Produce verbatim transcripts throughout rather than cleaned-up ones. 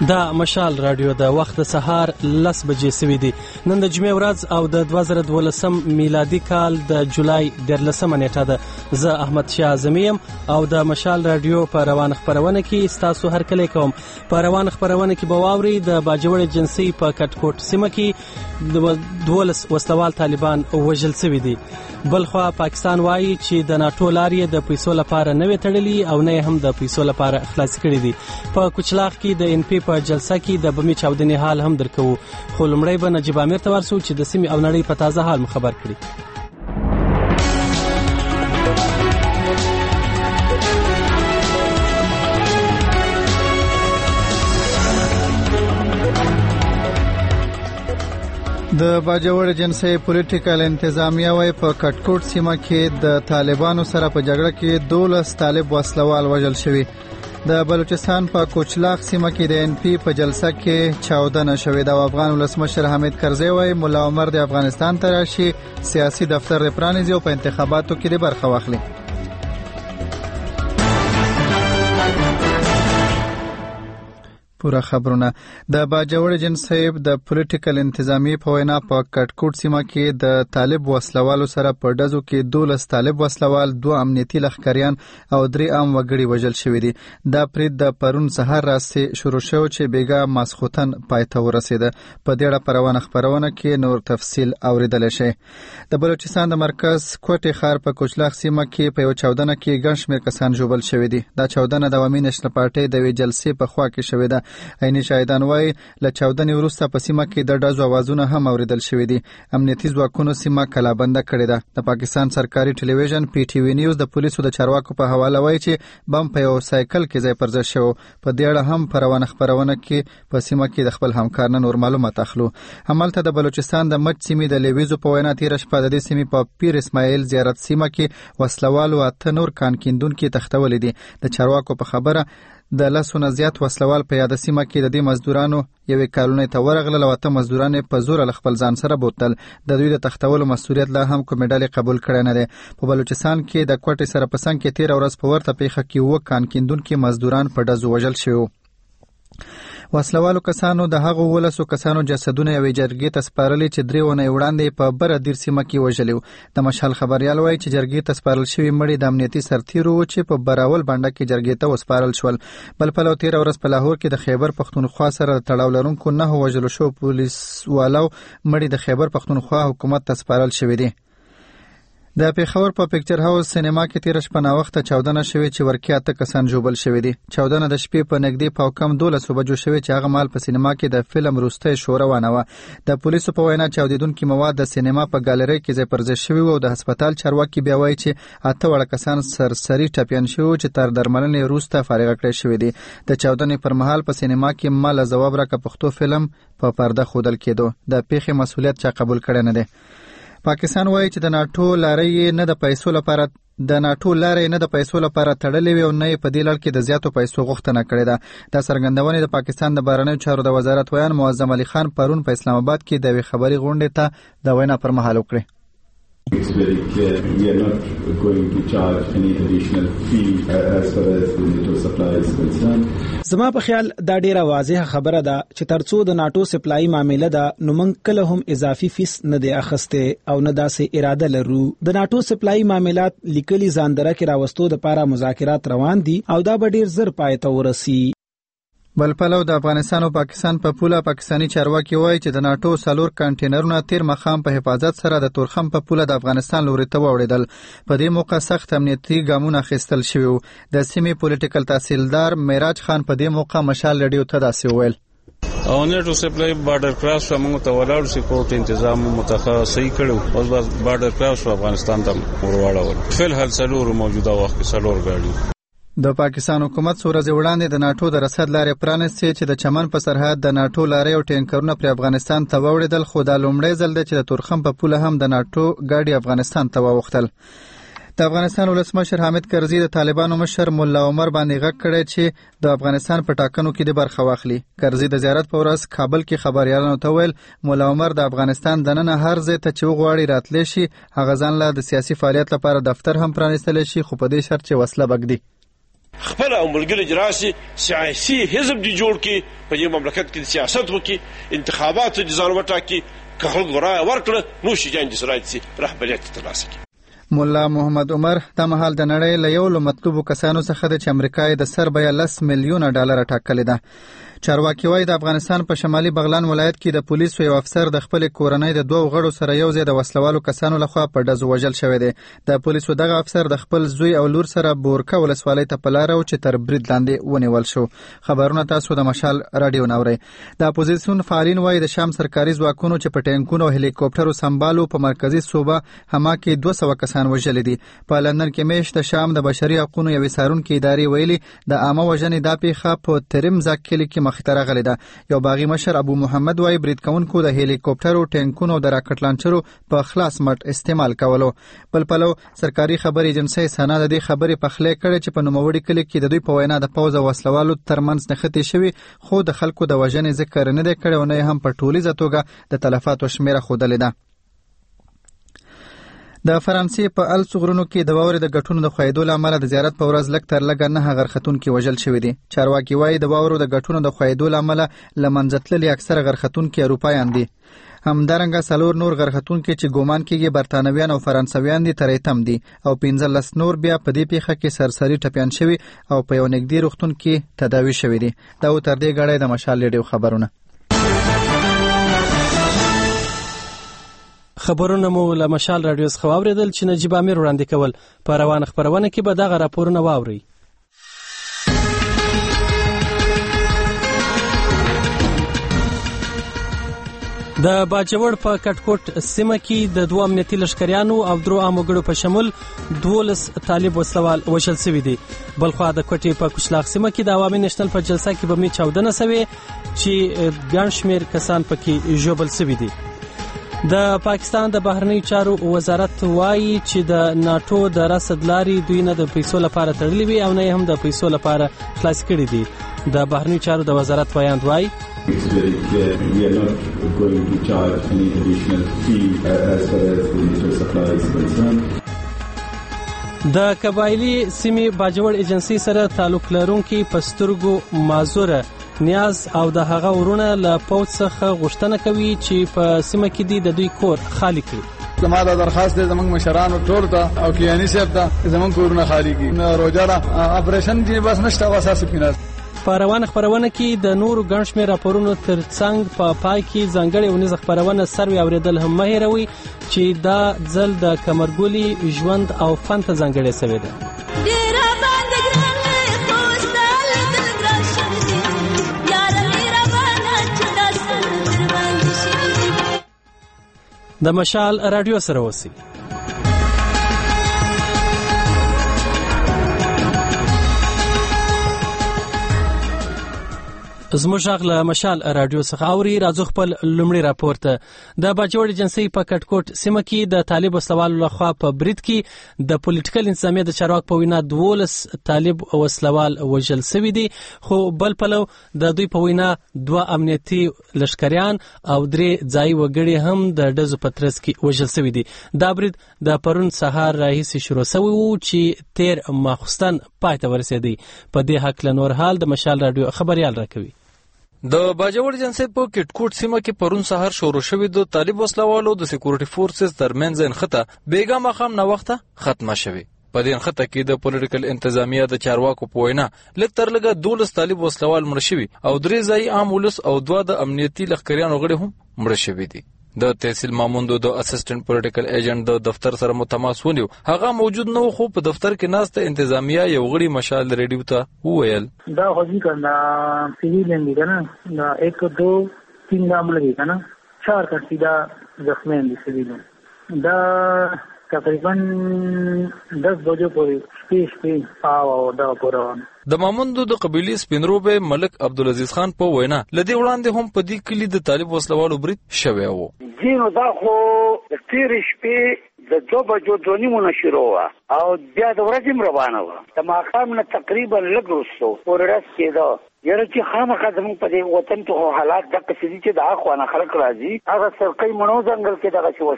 دا مشال رادیو د وخت سهار لس بجې سوي دي. نن د جمعې ورځ او د دوه زره دولسم میلادي کال د جولای دیارلسمه نیټه ده. زه احمد شاه اعظمیم او د مشال رادیو په روان خپرونه کې ستاسو هرکلی کوم. په روان خپرونه کې به واوري د باجوړ جنسي په کټکوټ سیمه کې دولس وسلوال طالبان وژل شوي دي. بلخوا پاکستان وایي چې د ناټو لارې د پیسو لپاره نه وي تړلي او نه هم د پیسو لپاره خلاص کړي دي. په کوچلاغ کې د ان پی په جلسه کې د بمي چاودنې حال هم درکو. خو لومړی به نجیب امیر ته ورسو چې د سیمې او نړۍ په تازه حال خبر کړي. د باجوړ جنسي پولیټیکل انتظامیه وای په کټکوټ سیمه کې د طالبانو سره په جګړه کې دولس طالب وسلوال وژل شوي. د بلوچستان په کوچلاغ سیمه کې د ان پی په جلسه کې چاودنه شوې ده. افغان ولسمشر حامد کرزی وای مولا عمر د افغانستان ته راشي، سیاسي دفتر پرانیزي او په انتخاباتو کې د برخه واخلي. پورا خبرونه د باجوړ جنسي د پولیټیکل انتظامی په وینا په کټکوټ سیمه کې د طالب وسلوالو سره په ډزو کې دولس طالب وسلوال، دوه امنیتي لښکریان او درې عام وګړي وژل شوي دي. دا پرید د پرون سهار راستي شروع شو چې بیګا ماسخوتن پای ته ورسېده. په دې اړه په روانه خپرونه کې نور تفصیل اوریدل شي. د بلوچستان د مرکز کوټي ښار په کوچلاغ سیمه کې په یو چاودنه کې ګڼ شمېر کسان ژوبل شوي دي. دا چاودنه د عوامي نېشنل پارټۍ د یوې جلسې په خوا کې شوې ده. عیني شاهدان وایي له چاودنې وروسته په سیمه کې د ډزو اوازونه هم اوریدل شوي دي. امنیتي ځواکونو سیمه کلابنده کړې ده. د پاکستان سرکاري ټلویزیون پی ټي وی نیوز د پولیسو د چارواکو په حواله وایي چې بم په یو سایکل کې ځای پر ځای شو. په دې اړه هم په روانه خپرونه کې په سیمه کې د خپل همکار نه نور معلومات اخلو. همالته د بلوچستان د مچ سیمې د لیویزو په وینا تیر شپه د دې سیمې په پیر اسماعیل زیارت سیمه کې وسلوالو اته نور کان کیندونکي تختولې دي. د چارواکو په خبره د لسونه زیات وسلوال په یاد سیمه کې د دې مزدورانو یوې کالونۍ ته ورغلل او اته مزدوران په زور له خپل ځان سره بوتل. د دوی د تختولو مسؤلیت لا هم کومې ډلې قبول کړی نه دی. په بلوچستان کې د کوټې سره په څنګ کې تیر ورځ په ورته پیښه کې اووه کان کیندونکي مزدوران په ډزو وژل شوي. وسلوالو کسانو د هغو ولسو کسانو جسدونه یوې جرګې ته سپارلي چې درې اونۍ وړاندې په بره دیر سیمه کې وژلي وو. د مشال خبریال وایي چې جرګې ته سپارل شوي مړي د امنیتي سرتیرو وو چې په براول بانډه کې جرګې ته وسپارل شول. بل پلو تېره ورځ په لاهور کې د خیبر پښتونخوا سره تړاو لرونکو نهو وژلو شوو پولیس والو مړي د خیبر پښتونخوا حکومت ته سپارل شوي دي. د پیښور په پکچر هاوس سینما کې تیر شپه نا وخته چاودنه شوې چې ورکه اته کسان ژوبل شوي دي. چاودنه د شپې په نږدې په کم دولس بجو شوې چې هغه مال په سینما کې د فلم روسته شو روانه و. د پولیسو په وینا چاودیدونکو مواد د سینما په ګالري کې ځای پر ځای شوي او د هسپتال چارواکي بیا وایي چې اته وړ کسان سرسري ټپيان شوي چې تر درملنې روسته فارغ کړي شوي دي. د چاودنې پر مهال په سینما کې مال جواب راکړه پښتو فلم په پرده خودل کېدو. د پیښې مسؤلیت چا قبول کړی نه دی. پاکستان وایي چې د ناټو لارې نه د پیسو لپاره د ناټو لارې نه د پیسو لپاره تړلې وي او نه په دې لړ کې د زیاتو پیسو غوښتنه کړې ده. دا څرګندونه د پاکستان د بهرنیو چارو د وزارت ویان معظم علي خان پرون په اسلام آباد کې د یوې خبري غونډې ته د وینا پر مهال وکړه. It's very clear we are not going to charge any additional fee as far as the NATO supply is concerned. زما په خیال دا ډیره واضحه خبره ده چې ترڅو د ناټو سپلای معاملې ده نو موږ کله هم اضافي فیس نه دی اخسته او نه داسې اراده لرو. د ناټو سپلای معاملات لیکلي ځاندره کې راوستو د لپاره مذاکرات روان دي او دا به ډیر زر پای ته ورسي. بل پلو د افغانستان او پاکستان په پوله پاکستانی چارواکي وایي چې د ناټو سالور کانټینرونه تیر مخام په حفاظت سره د تورخم په پوله د افغانستان لوري ته وړېدل. په دې موقع سخت امنیتي ګامونه اخیستل شوي. د سیمې پولیټیکل تحصیلدار معراج خان په دې موقع مشال رادیو ته داسې وویل. او نیټو سپلای بارډر کراس موږ ته ولاړ سکیورټي تنظیم متخصصي کړو. اوس بس بارډر کراس افغانستان ته ورواړول. فل هل سلور موجوده وخت سلور غاړي. د پاکستان حکومت څو ورځې وړاندې د ناټو د رسد لارې پرانیستې چې د چمن په سرحد د ناټو لارې او ټینکرونه پر افغانستان ته وړېدل. خو دا لومړی ځل دی چې د تورخم په پوله هم د ناټو ګاډي افغانستان ته واوښتل. د افغانستان ولسمشر حامد کرزي د طالبانو مشر مولا عمر باندې غږ کړی چې د افغانستان په ټاکنو کې د برخه واخلي. کرزي د زیارت په ورځ کابل کې خبريالانو ته ویل مولا عمر د افغانستان دننه هر ځای ته چې وغواړي راتلی شي. هغه ځان له د سیاسي فعالیت لپاره دفتر هم پرانیستلی شي خو په دې شرط چې وسله بګدي. خپل او ملګری جراسي سیاسي حزب دی جوړ کی په دې مملکت کې سیاست وکي انتخابات د ځان وټاکي که خلک رائے ورکړه نو شي جان جسرایت سي رهبریت ترلاسه کړي. مولا محمد عمر د مهال د نړۍ له یو له مطلوبو کسانو څخه د چې امریکا د سر بیه لس میلیونه ډالر ټاکلې ده. چارواکي وايي د افغانستان په شمالي بغلان ولایت کې د پولیسو یو افسر د خپل کورنۍ د دوه غړو سره یو ځای د وسلوالو کسانو لخوا په ډزو وژل شوی دی. د پولیسو دغه افسر د خپل زوی او لور سره بورکه ولسوالۍ ته په لاره و چې تر برید لاندې ونیول شو. خبرونه تاسو د مشال رادیو نورئ. د اپوزیسیون فعالین وايي د شام سرکاري ځواکونو چې په ټینکونو او هلیکوپټرو سمبالو په مرکزی صوبه حما کې دوه سوه کسان وژل دي. په لندن کې میش د شام د بشري حقوقو یو څارونکي ادارې ویلي د عامه وژنې دا پیښه په ترمزا کلي کې مخ ته راغلې ده. یو باغي مشر ابو محمد وايي برید کوونکو د هلیکوپټرو ټینکونو او د راکټ لانچرو په خلاص مټ استعمال کولو. بل پلو سرکاري خبري ایجنسۍ سنا د دې خبرې په خله کړې چې په نوموړي کلي کې د دوی په وینا د پوز او وسلوالو ترمنځ نښتې شوي خو د خلکو د وژنې ذکر نه دی کړی او نه هم په ټولیزه توګه د تلفاتو شمیره ښودلې ده. د فرانسې په الپس غرونو کې د واورې د غټونو د ښویېدو له امله د زیارت په ورځ لږ تر لږه نهه غرختونکي وژل شوي دي. چارواکي وایي د واورو د غټونو د ښویېدو له امله له منځه تللي اکثره غرختونکي اروپایان دي. همدارنګه څلور نور غرختونکي چې ګومان کېږي برتانویان او فرانسویان دي تر ایتم دي او پنځلس نور بیا په دې پیښه کې سرسري ټپیان شوي او په یو نږدې روغتون کې تداوي شوي دي. دا و تر دې غړی د مشال ریډیو خبرونه. خبرونه مو له مشال رادیو څخه واوریدل چې نجیب امیر وړاندې کول. په روانه خبرونه کې به دغه راپورونه واورئ. د باجوړ په کټکوټ سیمه کې د دوه امنیتي لشکریانو او درو عامو ګړو په شمول دولس طالب وسلوال وژل شوي دي. بلخوا د کوټې په کوشلاغ سیمه کې د عوامي نېشنل په جلسه کې بمې چاودنه شوې چې ګڼ شمېر کسان پکې ژوبل شوي دي. د پاکستان د بهرنیو چارو وزارت وایي چې د ناتو د رسد لاري دوی نه د پیسو لپاره تړلې وي او نه هم د پیسو لپاره خلاص کړي دي. د بهرنیو چارو د وزارت بیان وایي It's very clear we are not going to charge any additional fee as far as the NATO supply is concerned. د قبایلی سیمې باجوړ ایجنسی سره تعلق لرونکي پسترګو مازوره نیاز او د هغه ورونه له پوت څخه غوښتنه کوي چې په سیمه کې دی د دوی کور خالی کړي. زما دا درخواست دی زمونږ مشرانو ټول ته او کیانی صاحب ته زمونږ کورونه خالی کړي. روزانه اپریشن دی بس نشته واساسي پیناس. په روانه خبرونه کې د نورو ګڼ شمېر راپورونو ترڅنګ په پای کې ځانګړې ونیزه خبرونه سروي اورېدل هم مه هېروئ چې دا ځل د کمرګولي ژوند او فن ته ځانګړې شوې ده. د مشال رادیو سره اوسئ. زموږ غږ له مشال رادیو څخه اوري. راځو خپل لومړی راپور ته. د باجوړ ایجنسی په کټکوټ سیمه کې د طالب وسلوالو لخوا په برید کې د پولیټیکل انتظامیه د چارواک په وینا دولس طالب وسلوال وژل شوي دي خو بل پلو د دوی په وینا دوه امنیتي لشکریان او درې ځایي وګړي هم د ډزو په ترڅ کې وژل شوي دي. دا برید د پرون سهار راهیسې شروع شوی و چې تیر ماخوستن پای ته ورسېدی. په دې هکله نور حال د مشال رادیو خبريال راکوي. د باجوړ ایجنسی په کټکوټ سیمه کې پرون سهار شروع شوی د طالب وسلوالو د سکیورټي فورسز ترمنځ انخته بیګا مخام نه وخته ختمه شوی. په دې انخته کې د پولیټیکل انتظامیه د چارواکو په وینا لږ تر لږه دولس طالب وسلوال مړ شوي او درې ځایي عام ولس او دوه د امنیتي لښکریانو غړي هم مړه شوي دي. د تحصیل ماموندو د اسسټنټ پولیټیکل ایجنټ د دفتر سره متماس ونیو. هغه موجود نه خو په دفتر کې ناسته انتظامیه یو غړي مشال ریډیو ته وویل دا هوځي کنه سیویلین دي کنه دا یک دو تین معاملې دي کنه چار کسیدا زخمی دي سیویلین دا تقریبا دس بجو پورې شپې شپې او دا پورې د ماموندو د قبيلي سپینروبه ملک عبدالعزيز خان په وینا لدی وړاندې هم په دې کلی د طالب وسلوالو برید شوی و. جینو دا خو د تیر شپې د دو بجو د نیمه شروع او بیا د ورځې روانه و. د ماقام نه تقریبا لږ وروسته ورس کېده یره چې خامخا زموږ په دې وطن ته حالات د قصدي چې د اخوانه خلک راځي هغه سرقې منو ځنګل کې دغه شو شو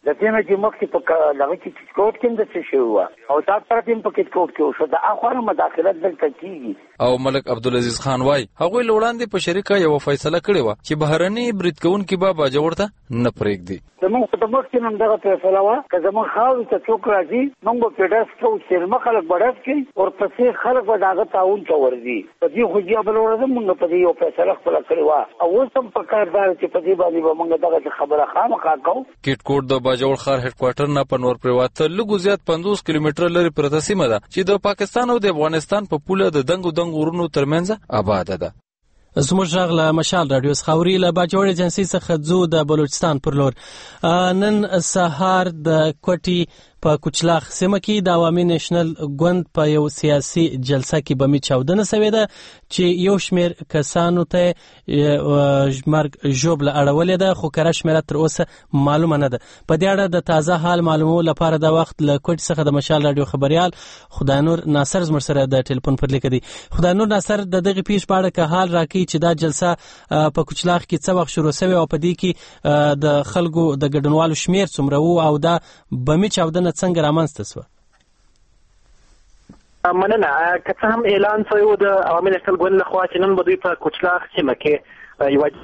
د دې نه چې مخکې په لغه کې کټکوټ کې د څه شی و او دا تر دې په کټکوټ کې شو د اخوانو مداخلت دلته کیږي او ملک عبدالعزیز خان وای هغه لوړاندې په شریکه یو فیصله کړې و چې بهرني برید کوونکي به باجوړ ته نه پرېږدي. زموږ په مخکې نن دغه فیصله وه که زموږ خاورې ته څوک راځي موږ به پرې ډز کوو، سیلمه خلک به ډز کوي، ورپسې خلک به د هغه تعاون ته ورځي. په دې خو بیا بله ورځ موږ په دې یو فیصله خپله کړې وه او اوس هم په کار دا چې په دې باندې به موږ دغه خبره خامخا کوو. کټکوټ د باجوړ ښار هډ کوارټر نه په نور پرېواته لږ زیات پنځوس کیلومتره لرې پرته سیمه ده چې د پاکستان او د افغانستان په پوله د دنګو دنګو غرونو ترمنځ آباده ده. زموږ غږ له مشال رادیو څخه اوري له باجوړ ایجنسي څخه ځو د بلوچستان پر لور. نن سهار د کوټي په کوچلاخ سیمه کې د عوامي نېشنل ګوند په یو سیاسي جلسه کې بمي چاودنه شوې ده چې یو شمېر کسانو ته مرګ ژوبله اړولې ده خو کره شمېره تر اوسه معلومه نه ده. په دې اړه د تازه حال معلومولو لپاره د وخت له کوټي څخه د مشال رادیو خبريال خدانور ناصر زموږ سره د ټلیفون پر لیک دی. خدانور ناصر د دغه پیښ په اړه که حال راکړي چې دا جلسه په کوچلاخ کې څه وخت شروع شوې او په دې کې د خلکو د ګډونوالو شمېر څومره وو او دا بمي چاودنه څنګه رامنځته شوه؟ مننه. که څه هم اعلان شوی و د عوامي نېشنل ګوند لخوا چې نن به دوی په کوچلاخ سیمه کې یوه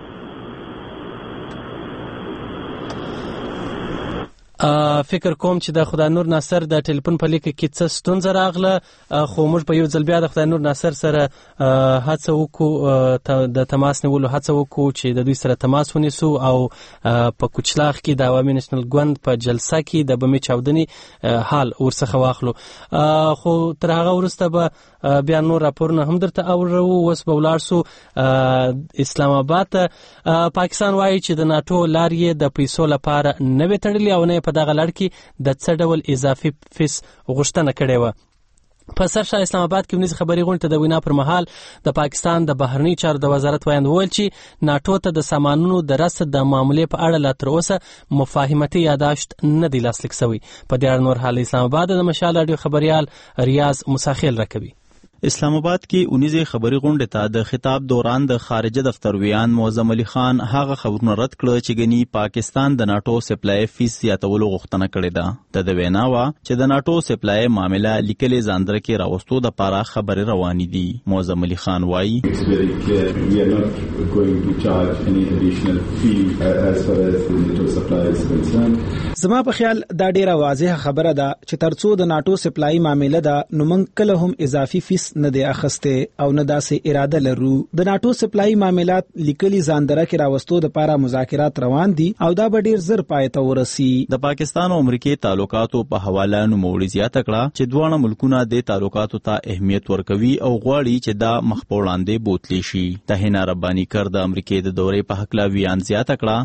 فکر کوم چې د خدای نور ناصر د ټلیفون په لیک کې څه ستونزه راغله خو موږ په یو ځل بیا د خدای نور ناصر سره هڅه وکړو د تماس نیولو هڅه وکړو چې د دوی سره تماس ونیسو او په کوچلاخ کې د عوامي نېشنل ګوند په جلسه کې د بمي چاودنې حال ورڅخه واخلو خو تر هغه وروسته به بیا نور راپورونه هم درته اورو. اوس به ولاړ سو اسلام آباد ته. پاکستان وایي چې د ناټو لارې د پیسو لپاره نه وې تړلې او نه په دغه لړ کې د څه ډول اضافي فیس غوښتنه کړې وه. په سرشا اسلام آباد کې ونیز خبري غونډه د وینا پر مهال د پاکستان د بهرنی چارو د وزارت وایند وویل چې ناټو ته د سامانونو د رسد د معاملې په اړه لا تر اوسه مفاهمتي یاداشت نه دی لاسلیک شوی. په دې اړه نور حال اسلام آباد د مشال رادیو خبريال ریاض مساخیل راکوي. اسلام آباد کې اونیزه خبري غونډه ته د خطاب دوران د خارجه دفتر ویان معظم علي خان هغه خبرونه رد کړ چې ګني پاکستان د ناټو سپلای فیس زیاتولو غوښتنه کړې ده. د وینا وا چې د ناټو سپلای معاملې لیکلې ځاندره کې راوستو د پاره خبري روانې دي. معظم علي خان وایي زما په خیال دا ډیره واضحه خبره ده چې ترڅو د ناټو سپلای معاملې ده نو موږ کله هم اضافي فیس نه دی اخسته او نه داسې اراده لرو. د ناټو سپلای معاملات لیکلي ځاندره کې راوستو د پاره مذاکرات روان دي او دا به ډیر زر پای ته ورسي. د پاکستان او امریکای تعلقاتو په حواله نو موړي زیاته کړه چې دوه ملکونه د تعلقاتو ته اهمیت ورکوي او غواړي چې دا مخ په وړاندې بوتلی شي. تهینا ربانی کړ د امریکای د دورې په حق لا ویان زیاته کړه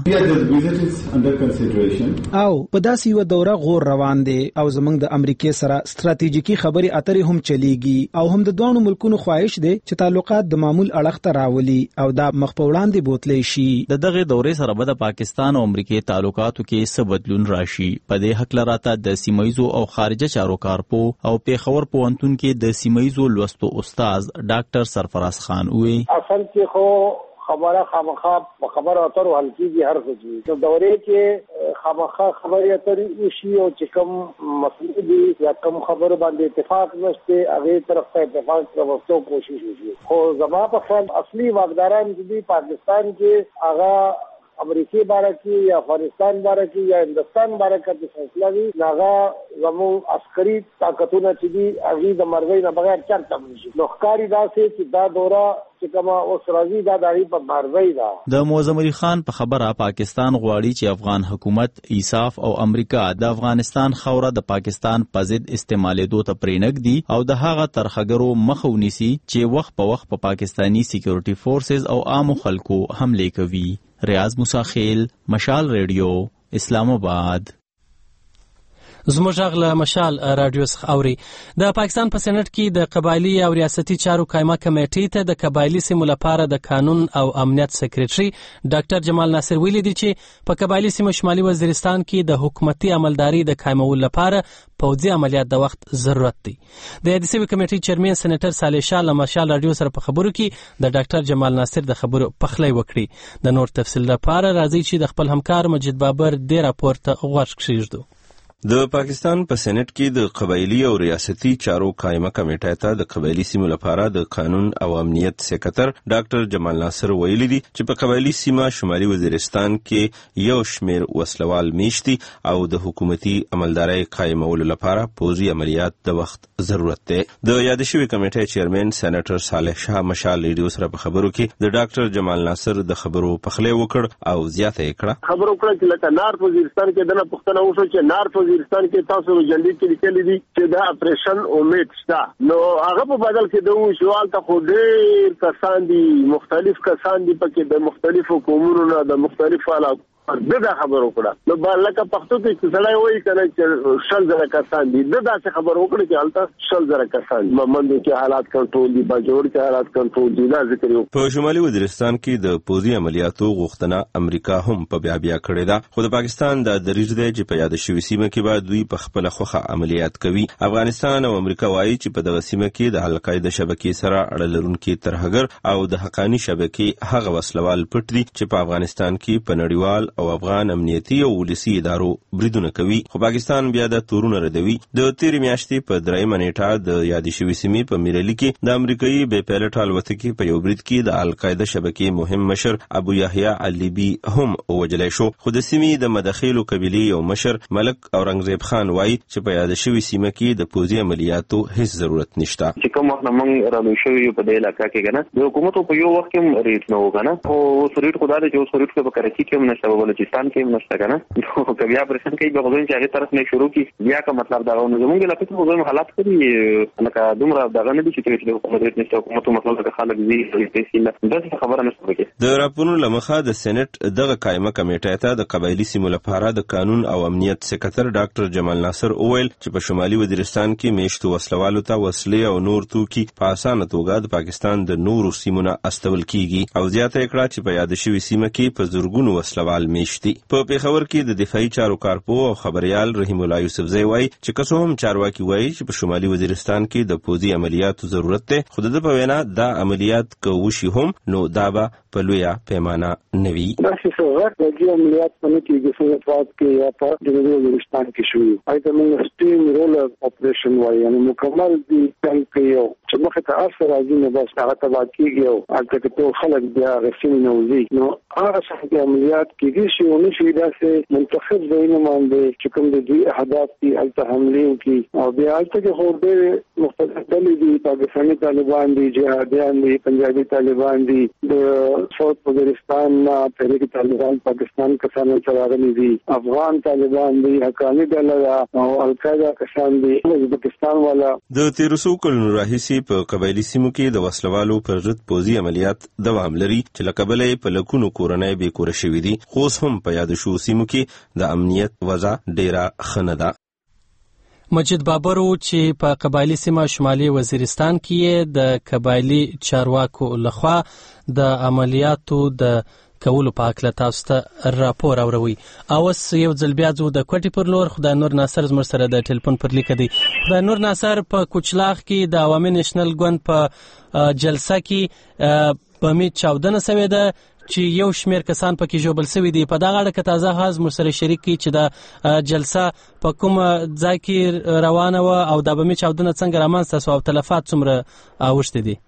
او په داسې یو دوره غور روان دي او زمونږ د امریکای سره ستراتیژیکي خبري اترې هم چلیږي او هم د دوه ملکونو خواهش دی چې تعلقات د معمول اړخ ته راولي او دا مخ په وړاندې بوتلی شي. د دغه دورې سره به د پاکستان او امریکای تعلقاتو کې څه بدلون راشي. په دې حق لراته د سیمایزو او خارجه چارو کارپو او پیښور پوهنتون کې د سیمایزو لوستو استاد ډاکټر سرفراز خان وی اصل کې خو خبره خامخا خبره اترو حل کیږي هر څه دي. نو دورې کې خامخا خبرې اترې وشي او چې کوم مسئله دي یا کوم خبره باندې اتفاق نشته هغه طرف ته اتفاق راوستو کوشش وشي. خو زما په خیال اصلي واقداران دي پاکستان کې هغه امریکای باره کې یا افغانستان باره کې یا هندستان باره کې د فیصله وی هغه زمو عسکري طاقتونه چې دي هغه د مرګ نه بغیر چرته نشي. نو ښکاری دا چې دا دوره چې کما اوس راځي دا دایي په مرګ دا. د معظم علي خان په خبره پاکستان غواړي چې افغان حکومت ایساف او امریکا د افغانستان خوره د پاکستان په ضد استعمالېدو ته پرېنګ دي او د هغه ترخګرو مخه ونیسي چې وخت په وخت په پاکستانی سکیورټي فورسز او عام خلکو حمله کوي. ریاض مساخیل مشال ریډیو اسلام آباد. زموږ غږ له مشال رادیو څخه اوري. د پاکستان په سېنات کې د قبایلی او ریاستي چارو قائمه کمیټې ته د قبایلی سیمو لپاره د قانون او امنیت سکریټري ډاکټر جمال ناصر ویلي دی چې په قبایلی سیمو شمالي وزیرستان کې د حکومتي عملداري د قائمولو لپاره پوځي عملیات د وخت ضرورت دی. د یادې سوي کمیټې چیرمن سېنیټر صالح شاه له مشال رادیو سره په خبرو کې د ډاکټر جمال ناصر د خبرو پخلی وکړي. د نور تفصیل لپاره راځي چې د خپل همکار مجید بابر د راپور ته غوږ کښیږدو. د پاکستان په سېنات کې د قبایلی او ریاستي چارو قائمه کمیټې ته د قبایلی سیمو لپاره د قانون او امنیت سکرټر ډاکټر جمال ناصر ویلي دي چې په قبایلی سیمه شمالي وزیرستان کې یو شمیر وسلوال میشتي او د حکومتي عملداري قائمولو لپاره پوځي عملیات د وخت ضرورت دی. د یاد شوی کمیټې چیرمن سېنیټر صالح شاه مشال ریډیو سره په خبرو کې د ډاکټر جمال ناصر د خبرو پخلی وکړ او زیاته یې کړه. خبرو کړه چې لکه نار وزیرستان کې دنه پښتنه وشو چې نار وزیرستان کې تاسو جلدی کې لیکلي دي چې دا اپریشن امید شته، نو هغه په بدل کې دوه شوال ته خو ډېر کسان دي، مختلف کسان دي پکې د مختلفو قومونو نه د مختلفو علاقو دغه خبر وکړه. نو لکه پښتو کې څلای وایي کنه چې شل زره کسان دي، دغه څه خبر وکړه چې حالت شل زره کسان ممندو کې حالات کنټرول دي، باجوړ کې حالات کنټرول دي. دا ذکر یو په شمالي وزیرستان کې د پوځي عملیاتو غوښتنه امریکا هم په بیا بیا کړې ده، خو د پاکستان د دریځ دی چې په یاد شوی سیمه کې به دوی په خپل خوخه عملیات کوي. افغانستان او امریکا وایي چې په دغه سیمه کې د القاعده شبکې سره اړه لرونکي ترهګر او د حقانی شبکې هغه وسلوال پټ دي چې په افغانستان کې په نړیوال او افغان امنیتي او ولسی ادارو بریدونه کوي، خو پاکستان بیا د تورونه ردوي. د تیرې میاشتې په درېیمه نیټه د یادې شوې سیمې په میرلي کې د امریکایي بې پیلوټ الوتکې په یو برید کې د القاعده شبکې مهم مشر ابو یحیی علیبی هم وژل شو، خو د سیمې د مداخلو قبیلې یو مشر ملک اورنګزیب خان وایي چې په یاد شوې سیمه کې د پوځي عملیاتو هیڅ ضرورت نشته. چې کوم وخت موږ رالو شوی په دې علاقې کې کنه د حکومت په یو وخت کې ریټ نه وکنه او سریټ خدای دې چې سریټ په کراچي کې هم نشته، بلوچستان کې هم نشته کنه، نو که بیا پرسن کوي به غوښتل چې هغه طرف نه شروع کی بیا کا مطلب دا نو زمونږ علاقې ته موږ حالات کړی لکه دومره دغه نه دي چې د حکومت نشته، حکومت مطلب د خلک دي چې دا خبره نشته وکړي. د راپورونو لمخه د سېنات دغه قائمه کمیټې ته د قبایلی سیمو لپاره د قانون او امنیت سکرټر ډاکټر جمال ناصر اویل چې په شمالي وزیرستان کې میشتو وسلوالو ته وسلې او نور توکي په اسانه توګه د پاکستان د نورو سیمو نه استول کیږي او زیاته کړه چې په یاد شوی سیمه کې په زورګونو وسلوال میشتي. په پیښور کې د دفاعي چارو کارپو او خبريال رحیم الله یوسفزئی وایي چې که څه هم چارواکي وایي چې په شمالي وزیرستان کې د پوځي عملیاتو ضرورت دی، خو د په وینا دا عملیات که وشي هم نو دا به په لویه پیمانه نه وي. داسې څه د عملیات په نتیجه کې څنګه فعال کې یا په جنوبي وزیرستان کې شوی ایته موږ سټیم رولر اپریشن وایي، یعنی مکمل دي څنګه یو چې مخه ته اثر راځي نو بس هغه تبا کېږي او هغه ته خلک بیا رسمي نوځي. نو هغه څنګه عملیات کېږي چې ونه شي داسې منتخب ځایونه باندې چې کوم د دوی اهداف دي هلته حملې وکړي او بیا هلته کې خو ډېر مختلف ډلې دي، پاکستاني طالبان دي، جهادیان دي، پنجابي طالبان دي، د ساوث وزیرستان نه تحریک طالبان پاکستان کسان سره راغلي دي، افغان طالبان دي، حقانی ډله او القاعده کسان دي، ازبکستان والا. د تیرسو کلونو راهیسې په قبایلی سیمو کې د وسلوالو پر ضد پوځي عملیات دوام لري چې له کبله په لکونو کورنۍ بې کوره شوي دي، خو هم په یاد شو سیمو کې د امنیت وضع ډیره ښه نه ده. مجید بابر و چې په قبایلی سیمه شمالي وزیرستان کې د قبایلی چارواکو لخوا د عملیاتو د کولو په اړه تاسو ته راپور اوروي. اوس یو ځل بیا ځو د کوټي پر لور. خدای نور ناصر زموږ سره د ټلیفون پر لیک دی. خدای نور ناصر په کوچلاغ کې د عوامي نېشنل ګوند په جلسه کې په می چاودنه سوي ده چې یو شمیر کسان پکې جوړبل سوي دي. په دغه اړه کې تازه خاص مرسره شریک کی چې د جلسه په کوم ځای کې روانه و او د بمی چاودنه څنګه رامنځته شو او تلفات څومره اوښتې دي.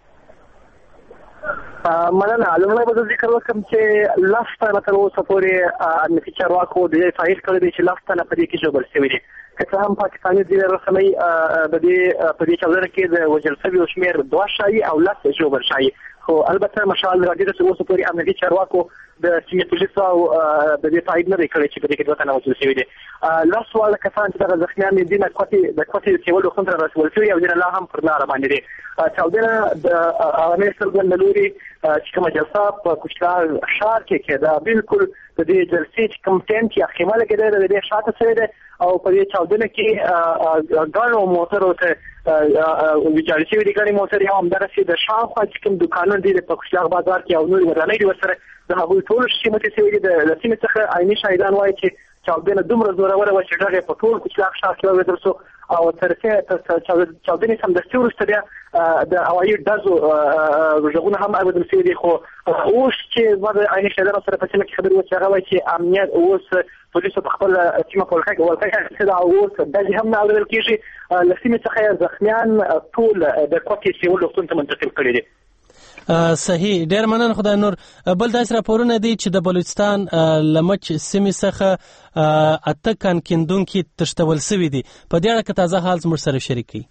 مننه. لومړی به ذکر وکړم چې لس تنه تر اوسه پورې امنیتي چارواکو د دې تایید کړی دی چې لس تنه په دې کې ژوبل شوي دي. که څه هم پاکستاني ځینې رسنۍ د دې په دې چاودنه کې د وژل شویو شمېر دوه ښایي او لس ژوبل ښایي، خو البته مشال راډیو ته اوسه پورې امنیتي چارواکو د سیمې پولیسو او د دې تایید نه دی کړی چې په دې کې دوه تنه وژل شوي دي. لس واړه کسان چې دغه زخمیان دي نه کوټې د کوټې سیولو خونې ته رسول شوي او ځینې لا هم پر لاره باندې دي. چاودنه د عوامي نېشنل ګوند له لوري چې کومه جلسه په کوچلاغ ښار کې کېده بالکل د دې جلسې چې کوم ټینټ یا خیمه لګېدلې ده د دې شاته شوې ده او په دې چاودنه کې ګڼو موټرو ته ویجاړې شوي دي ګڼې موټرې او همدارسې د شاوخوا چې کوم دوکانونه دي د پکشلاغ بازار کې او نورې ودانۍ دي ورسره د هغوی ټولو شیمتې شوي دي د سیمې څخه عیني شاهدان وایي چې چاودنه دومره زوروره وه چې غږ یې په ټول کوچلاغ ښار کې واورېدل شو او تر چاودنې سمدستي وروسته بیا د هوایي ډزو غږونه هم اورېدل شوي دي خو اوس چې زما د عیني شاهدانو سره په سیمه کې خبرې وشي هغه وایي چې امنیت اوس پولیسو په خپل سیمه په ولکه کې ده او اوس ډزې هم نه اورېدل کېږي له سیمې څخه یې زخمیان ټول د کوټې سیول روغتون ته منتقل کړي دي. صحیح، ډېر مننه خدای نور. بل داسې راپورونه دي چې د بلوچستان لمچ سیمې څخه اته کان کیندونکي تښتول سوي دي. په دې اړه که تازه حال زموږ سره شریک کړي.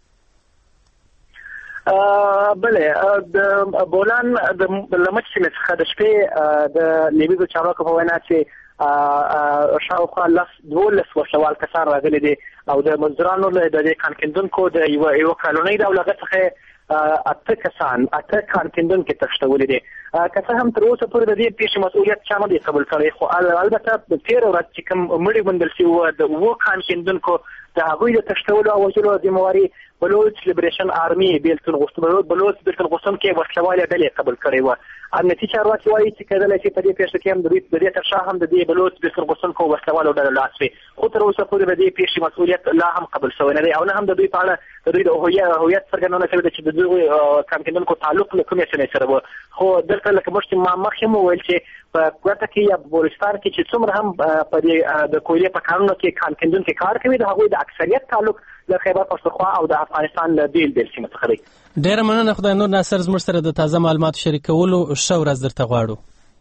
بله د بولان د لمچ سیمې څخه د شپې د لیبیزو چارواکو په وینا چې شاوخوا لس دولس وسلوال کسان راغلي دي او د مزدورانو د دې کان کیندونکو د یوه کالونۍ ده او له هغه څخه اته کسان اته کان کیندونکي تښتولي دي. که څه هم تر اوسه پورې د دې پیښې مسؤلیت چا نه دی قبول کړی خو البته تېره ورځ چې کوم مړي موندل شوي وو د اووه کان کیندونکو د هغوی د تښتولو او وژلو ذمهواري بلوچ لیبریشن آرمي بیلتون غوښتون بلوچ بیلتون غوښتونکي وسلوالې ډلې قبول کړی وه. امنیتي چارواکي وایي چې کېدلی شي په دې پیښه کې هم د دوی د دې تر شا هم د دې بلوچ بیلتون غوښتونکو وسلوالو ډلو لاس وي خو تر اوسه پورې د دې پیښې مسؤلیت لا هم قبول شوی نه دی او نه هم د دوی په اړه د دوی د هویت څرګندونه شوې ده چې د دوی کان کیندونکو تعلق له کومې سیمې سره و. خو دلته لکه مخکې ما مخکې مو وویل چې په کوټه کې یا بلوچستان کې چې څومره هم په دې د کویلې په کارونو کې کان کیندونکي کار کوي د هغوی د اکثریت تعلق له خیبر پښتونخوا او د افغانستان له بیل بیل سیمو څخه دی. ډېره مننه خدای نور. ناصر زموږ سره د تازه معلوماتو شریکولو ښه ورځ درته غواړو.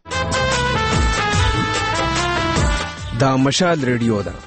دا مشال ریډیو ده.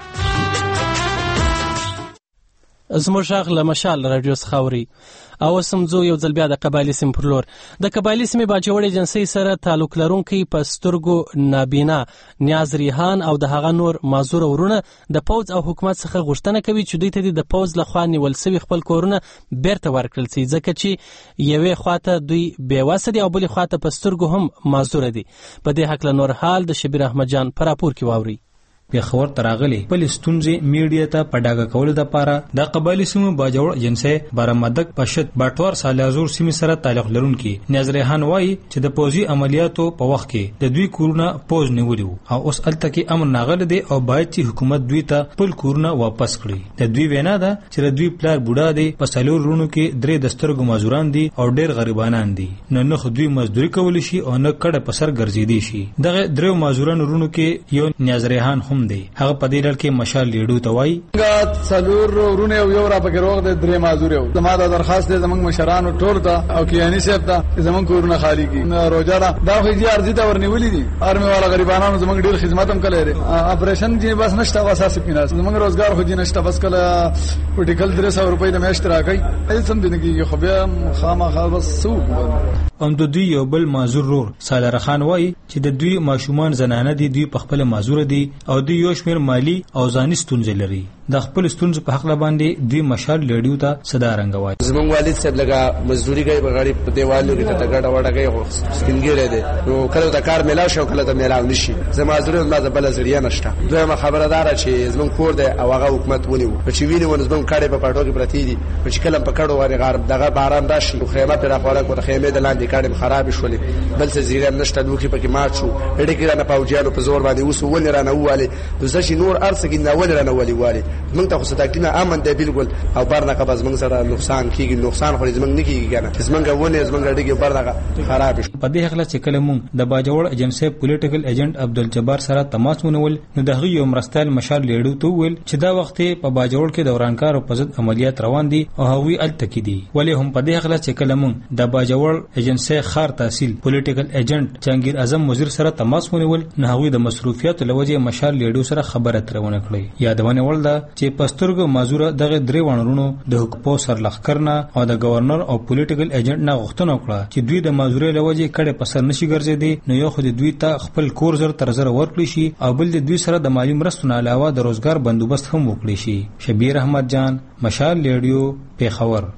زموږ غږ له مشال راډیو څخه اوري. او سمځو یو ځل بیا د قبایلي سیمې پر لور. د قبایلي سیمې باجوړ ایجنسۍ سره تعلق لرونکي په سترګو نابینا نیاز ریحان او د هغه نور معذور ورونه د پوز او حکومت څخه غوښتنه کوي چې دوی ته د پوز لخوا نیول سوي خپل کورونه بیرته ورکړل شي ځکه چې یوې خواته دوی بېوسه دي او بلې خواته په سترګو هم معذور دي. په دې هکله نور حال د شبیر احمد جان په راپور کې واوري. پیښور تراغلي بل ستونزې میډیا ته په ډاګه کولو لپاره د قبایلي سیمو باجوړ ایجنسۍ بارامدک پشت باټوار سالیازور سیمې سره تعلق لرونکي نیاز ریحان وایي چې د پوځي عملیاتو په وخت کې د دوی کورونه پوز نیولي وو او اوس هلته کې امن ناغلی دی او باید چې حکومت دوی ته خپل کورونه واپس کړي. د دوی وینا ده چې د دوی پلار بوډا دی په څلور وروڼو کې درې د سترګو معذوران دي او ډېر غریبانان دي نه نه خو دوی مزدوري کولی شي او نه کډه په سر ګرځېدی شي. دغه درې معذوران وروڼو کې یو نیاز ریحان هم دی. هغه په دې لړ کې مشال لیډو ته وایي څلور ورونه یو یو را پکې روغ دي درې معذور یو. زما د درخواست دی زمونږ مشرانو ټول ته او کیانی صاحب ته زمونږ کورونه خالی کړي. روزانه دا خو یې ارزي ته ورنیولې دي ارمي والا غریبانو زمونږ ډیر خدمت هم کړی دی. اپریشن چې بس نشته واساسي پیناس زمونږ روزګار خو دي نشته بس کله پټیکل درې سوه روپۍ د میاشت راکړي هیڅ هم دې نه کېږي خو بیا خامخا بس څه هم د دوی یو بل معذور رور سالار خان وایي چې د دوی ماشومان زنانه دي دوی په خپل معذور دي او دوی یو شمېر مالی او ځاني ستونزې لري. د خپل ستونزو په حق باندې دوی مشال لیډیو ته صدا رنګ وایي. زمونږ والد صاحب لګه مزدوري کوي په غریب په دیوالو کې ته ګډه وډه کوي سپینګیره دي نو کله د کار ملاو شو کله د ملاو نشي. زما زړه ما د بل ذریعہ نشته. دویمه خبردار چې زمونږ کور دی او هغه حکومت ونیو چې ویني ونه زمونږ کاړې په پټو کې پرتی دي چې کله په کډو واره غرب دغه باران راشي خیمه پر خپل کو خیمه د لاندې کاړې خراب شولې بل څه زیره نشته دوی پکې مات شو اډې کې نه پاوجانو په زور باندې اوس ول رانه واله دوزه شي نور ارسه کې نه ول رانه والی واله موږ ته خو ستاکینه امن دی بالکل او برنه قبض موږ سره نقصان کیږي نقصان خو زمنګ نه کیږي کنه زمنګ ونه زمنګ اډې کې برنه خراب شي. په دې حق چې کله موږ د باجوړ ایجنسۍ پولیټیکل ایجنټ عبدالجبار سره تماس ونیول نو دغه یو مرستل مشال لیډو ته ویل چې دا وخت په باجوړ کې دورانکار او پزد عملیات روان دي او هغوی الته کې دي ولی هم په دې حق چې کله موږ د باجوړ ایجنسۍ خار تحصیل پولیټیکل ایجنټ جهانگیر اعظم وزیر سره تماس ونیول نه هغوی د مصروفیت لوجه مشال لیډو سره خبره ترونه کړې. یادونه ولدا چې پسترګو مازوره دغه درې وانرونو د حکومت سر لخرنا او د گورنر او پولیټیکل ایجنټ نه غوښتنه وکړه چې دوی د مازوره لوجه کډه پسر نشي ګرځېدي نو یو خو د دوی ته خپل کور زر تر زر ورکړي شي او بل د دوی سره د مالی مرستو نه علاوه د روزګار بندوبست هم وکړي شي. شبیر احمد جان مشال لیډیو پیښور.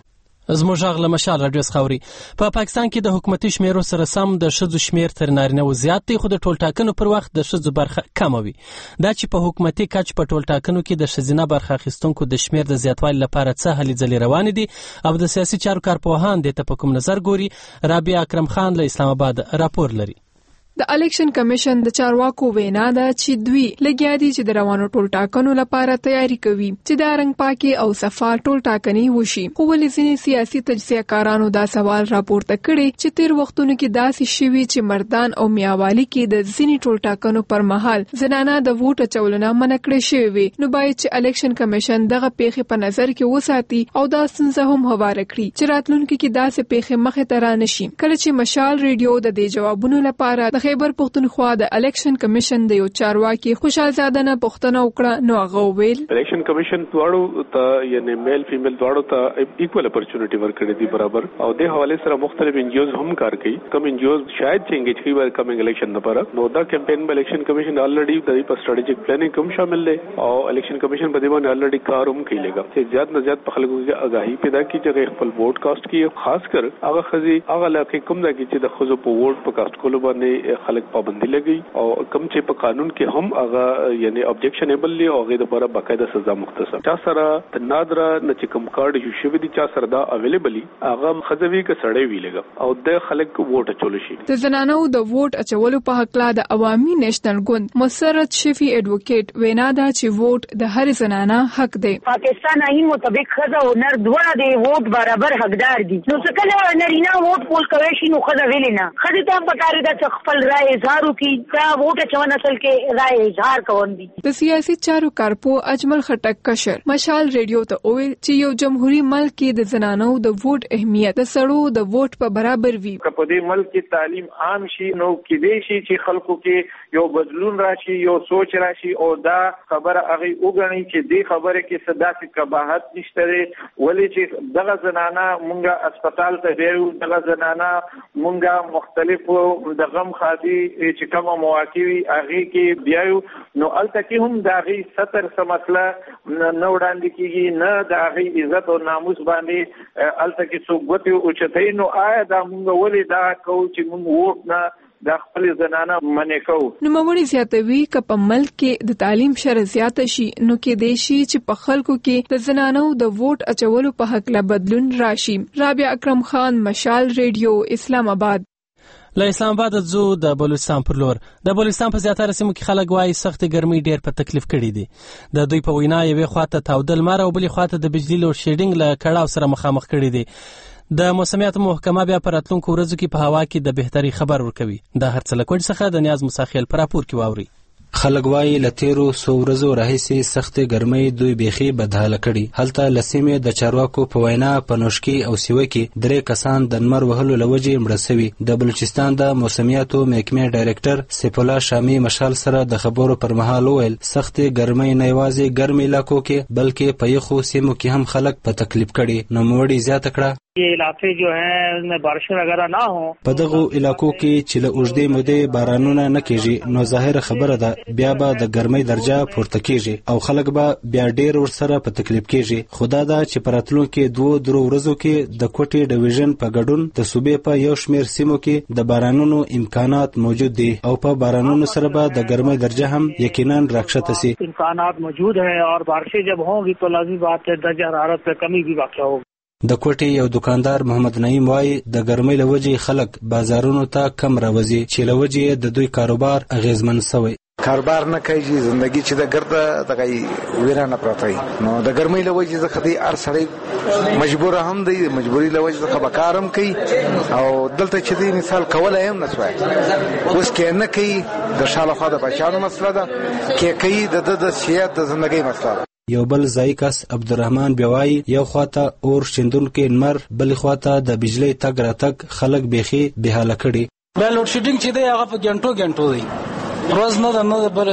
زموږ غږ له مشال راډیو څخه اوري. په پاکستان کې د حکومتي شمیرو سره سم د ښځو شمیر تر نارینه‌و زیات دی، خو د ټولټاکنو پر وخت د ښځو برخه کمه وي. دا چې په حکومتي کچ په ټولټاکنو کې د ښځینه برخه اخیستونکو د شمیر د زیاتوالي لپاره څه هلې ځلې روانې دي او د سیاسي چارو کارپوهان دې ته په کوم نظر ګوري. رابعه اکرم خان له اسلام آباد راپور لري. د الیکشن کمیشن د چارواکو وینا ده چې دوی لګیا دي چې د روانو ټولټاکنو لپاره تیاری کوي چې د رنګ پاکي او صفا ټولټاکنې وشي. خو ولې ځینې سیاسي تجزیه کارانو دا سوال راپورته کړي چې تیر وختونو کې داسې شوي چې مردان او میاوالي کې د ځینې ټولټاکنو پر مهال زنانه د ووټ اچولو منع کړې شوې وي. نو باید چې الیکشن کمیشن دغه پیښې په نظر کې وساتي او دا ستونزه هم هواره کړي چې راتلونکي کې داسې پیښې مخې ته رانشي. کله چې مشال ریډیو د دې جوابونو لپاره د خیبر پختونخوا د الیکشن کمیشن د یو چارواکي خوشحال زاده نه پوښتنه وکړه. نو هغه وویل الیکشن کمیشن دواړو ته یعنی میل فیمیل دواړو ته ایکوال اپورچونټی ورکړي دي برابر او د حواله سره مختلف ان جی اوز هم کار کوي. کم ان جی اوز شاید چې انګیج کوي ور کمنګ الیکشن لپاره. نو دا کمپاین په الیکشن کمیشن الریډي د په سټریټیک پلانینګ کوم شامل دی او الیکشن کمیشن په دې باندې الریډي کار هم کوي لګا چې زیات نه زیات په خلکو کې آگاهی پیدا کړي چې خپل ووټ کاست کړي. خاص کر هغه خزي هغه لکه کوم ځای چې د خزو په ووټ په کاست کولو باندې خلک پابندي لګي او کوم چې په قانون کې هم هغه یعنی ابجیکشنبل لی او هغه لپاره باقاعده سزا مختصر چا سره د نادره نه چې کوم کارت یو شوی دي چا سره دا اویلیبلی هغه خزوی کې سړی وی لګا او د خلک ووټ اچول شي. د زنانو د ووټ اچولو په حق لا د عوامي نېشنل ګوند مسرت شفی ایڈوکیټ وینا دا چې ووټ د هر زنانه حق دی. پاکستان آئین مطابق خزه او نر دواړه د ووټ برابر حقدار دي. نو څه کله نارینه ووټ پول کوي شي نو خزه ویلینا خزه ته په کار د خپل رائے اظهار کی دا ووټ چون اصل کې رائے اظهار کوي. د سیاسي چارو کارپو اجمل خټک کشر مشال ریډیو ته وویل چې یو جمهوریت ملک کې د زنانو د ووټ اهمیت د سړو د ووټ په برابر وي. په دې ملک کې تعلیم عام شي نو کې دې شي چې خلکو کې یو بدلون راشي یو سوچ راشي او دا خبره هغه وګڼي چې دې خبره کې صداقت کباحت نشته ولې چې دغه زنانه مونږه هسپتال ته دیو دغه زنانه مونږه مختلفو د غم خادي چې کومه مواقع وي هغه کې بیاو نو الته کې هم د هغه ستر څه مسله نه وړاندې کیږي نه د هغه عزت او ناموس باندې الته کې څوک غوتی او چتای نو آیا دا مونږ ولې دا کو چې مونږ ووټ نه د خپل زنانه منې کوو. نو موري زیاتوي ک په ملک کې د تعلیم شر زیات شي نو کې دیشي چې په خلکو کې د زنانو د ووټ اچولو په حق لا بدلون راشي. رابعه اکرم خان مشال ریډیو اسلام آباد. له اسلام آباد ځو د بلوچستان پر لور. د بلوچستان په زیاتره سیمو کې خلک وايي سخت ګرمۍ ډېر په تکلیف کړي دي. د دوی په وینا یوې خواته تاودل مار او بلې خواته د بجلی لوډ شیډینګ له کړاو سره مخامخ کړي دي. د موسمیاتو محکمه بیا پر راتلونکو ورځو کې په هوا کې د بهتري خبر ورکوي. دا هر څه له کوټ څخه د نیاز مساخیل پر راپور کې واوري. خلک وايي لتیرو سو ورځو راهیسې سخت ګرمۍ دوی بيخي بدحاله کړي. هلته لسیمه د چارواکو په وینا پنوشکی او سیوه کې درې کسان د نمر وهلو لوجې مړه شوي. د بلوچستان د موسمیاتو محکمې ډایریکټر سیف الله شامی مشال سره د خبرو پر مهال ویل سخت ګرمۍ نه یوازې ګرم علاقو کې بلکې په یخو سیمو کې هم خلک په تکلیف کړي. نو موړي زیاته کړه یہ علاقے جو ہیں ان میں بارشیں وغیرہ نہ ہوں په دغه علاقو کې چې له اوږدې مودې بارانونه نه کیږي نو ظاهر خبره ده بیا به د ګرمۍ درجه پورته کیږي او خلک به بیا ډیر ورسره په تکلیف کیږي. خدا دا چې په راتلونکو دوه درو ورځو کې د کوټي ډیویژن په ګډون د صوبې په یو شمېر سیمو کې د بارانونو امکانات موجود دي او په بارانونو سره به د ګرمۍ درجه هم یقینا راکښته شي. امکانات موجود ہیں اور بارشیں جب ہوں گی تو لازمی بات ہے درجہ حرارت میں کمی بھی واقع ہوگی. د کوټي یو دکاندار محمد نعیم وايي د ګرمۍ لوجې خلک بازارونو ته کم راوځي چې لوجې د دوی کاروبار اغیزمن شوی. کاروبار نه کوي زندگی چې د ګرده دغه ویرانه پراته نو د ګرمۍ لوجې ځکه دی ار سړی مجبور هم دی مجبوری لوجې ځکه بکارم کوي او دلته چې دی مثال کولای هم نسوای اوس کې نه کوي د شاله خو د بچانو مسله ده کې کوي د د سیاست د زندگی مسله. یو بل ځای کس عبدالرحمن بیوای یو خواته اور شیندونکو نمر بل خواته د بجلی تګ راتګ خلک بيخي بهاله کړي. دا لوډ شیډینګ چې دی هغه په ګنټو ګنټو دی روز نه نه بل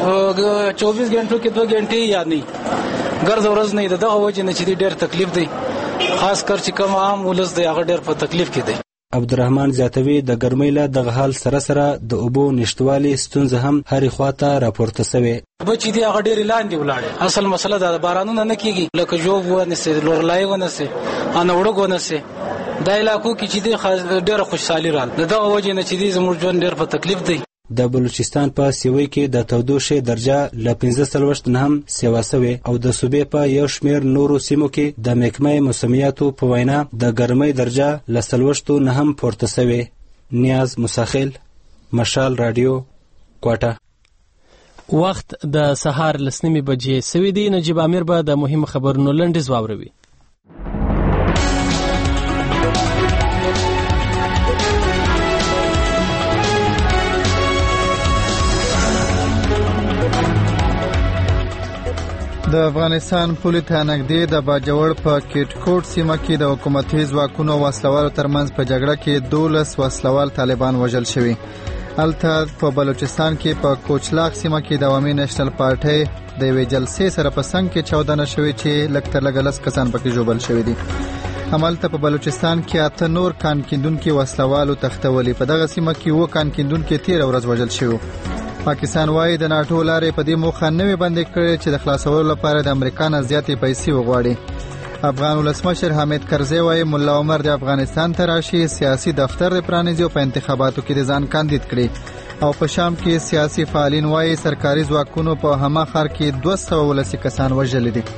چوبیس غنټو کې دوه غنټې یا نه ګرځ ورځ نه دغه وجه نه چې ډېر تکلیف دی خاص کر چې کوم عام ولس دی هغه ډېر په تکلیف کې دی. عبدالرحمن زیاتوي د ګرمۍ له دغه حال سره سره د اوبو نشټوالي ستونزه هم هرې خواته راپورته شوې. بچی دی هغه ډېر لاندې ولاړ اصل مسله دا بارانونه نه کیږي لکه جوب ونسي لورلای ونسي ان وړو نسه دا علاقو کې چې د ډېر خوشحالي رال دغه وجه نه چې د زموږ ژوند ډېر په تکلیف دی. د بلوچستان په سیوی کې د تودوخې درجه ل پنځه څلوېښت نه هم سیوا سوې او د صوبې په یو شمېر نورو سیمو کې د محکمې موسمیاتو په وینا د ګرمۍ درجه ل څلوېښتو نه هم پورته سوې. نیاز مساخیل، مشال رادیو، کوټه. وخت د سهار لسنیمې بجې سوي دي. نجیب امیر به د مهمو خبرونو لنډیز واوروي. د افغانستان پولې ته نږدې د باجوړ په کټکوټ سیمه کې د حکومتي ځواکونو وسلوالو ترمنځ په جګړه کې دولس وسلوال طالبان وژل شوي. هلته په بلوچستان کې په کوچلاغ سیمه کې د عوامي نېشنل پارټۍ د یوې جلسې سره په څنګ کې چاودنه شوې چې لږ تر لږه لس کسان پکې ژوبل شوي دي. همالته په بلوچستان کې اته نور کان کیندونکي وسلوالو تختولي. په دغه سیمه کې اووه کان کیندونکي تېره ورځ وژل شوي. پاکستان وايي د ناټو لارې په دې موخه نوې بندې کړې چې د خلاصولو لپاره د امریکا نه زیاتې پیسې وغواړي. افغان ولسمشر حامد کرزی وايي مولا عمر د افغانستان ته راشي، سیاسي دفتر د پرانیزي او په انتخاباتو کې د ځان کاندید کړي. او په شام کې سیاسي فعالین وايي سرکاري ځواکونو په هما ښار کې دوه سوه ولسي کسان وژلي دي.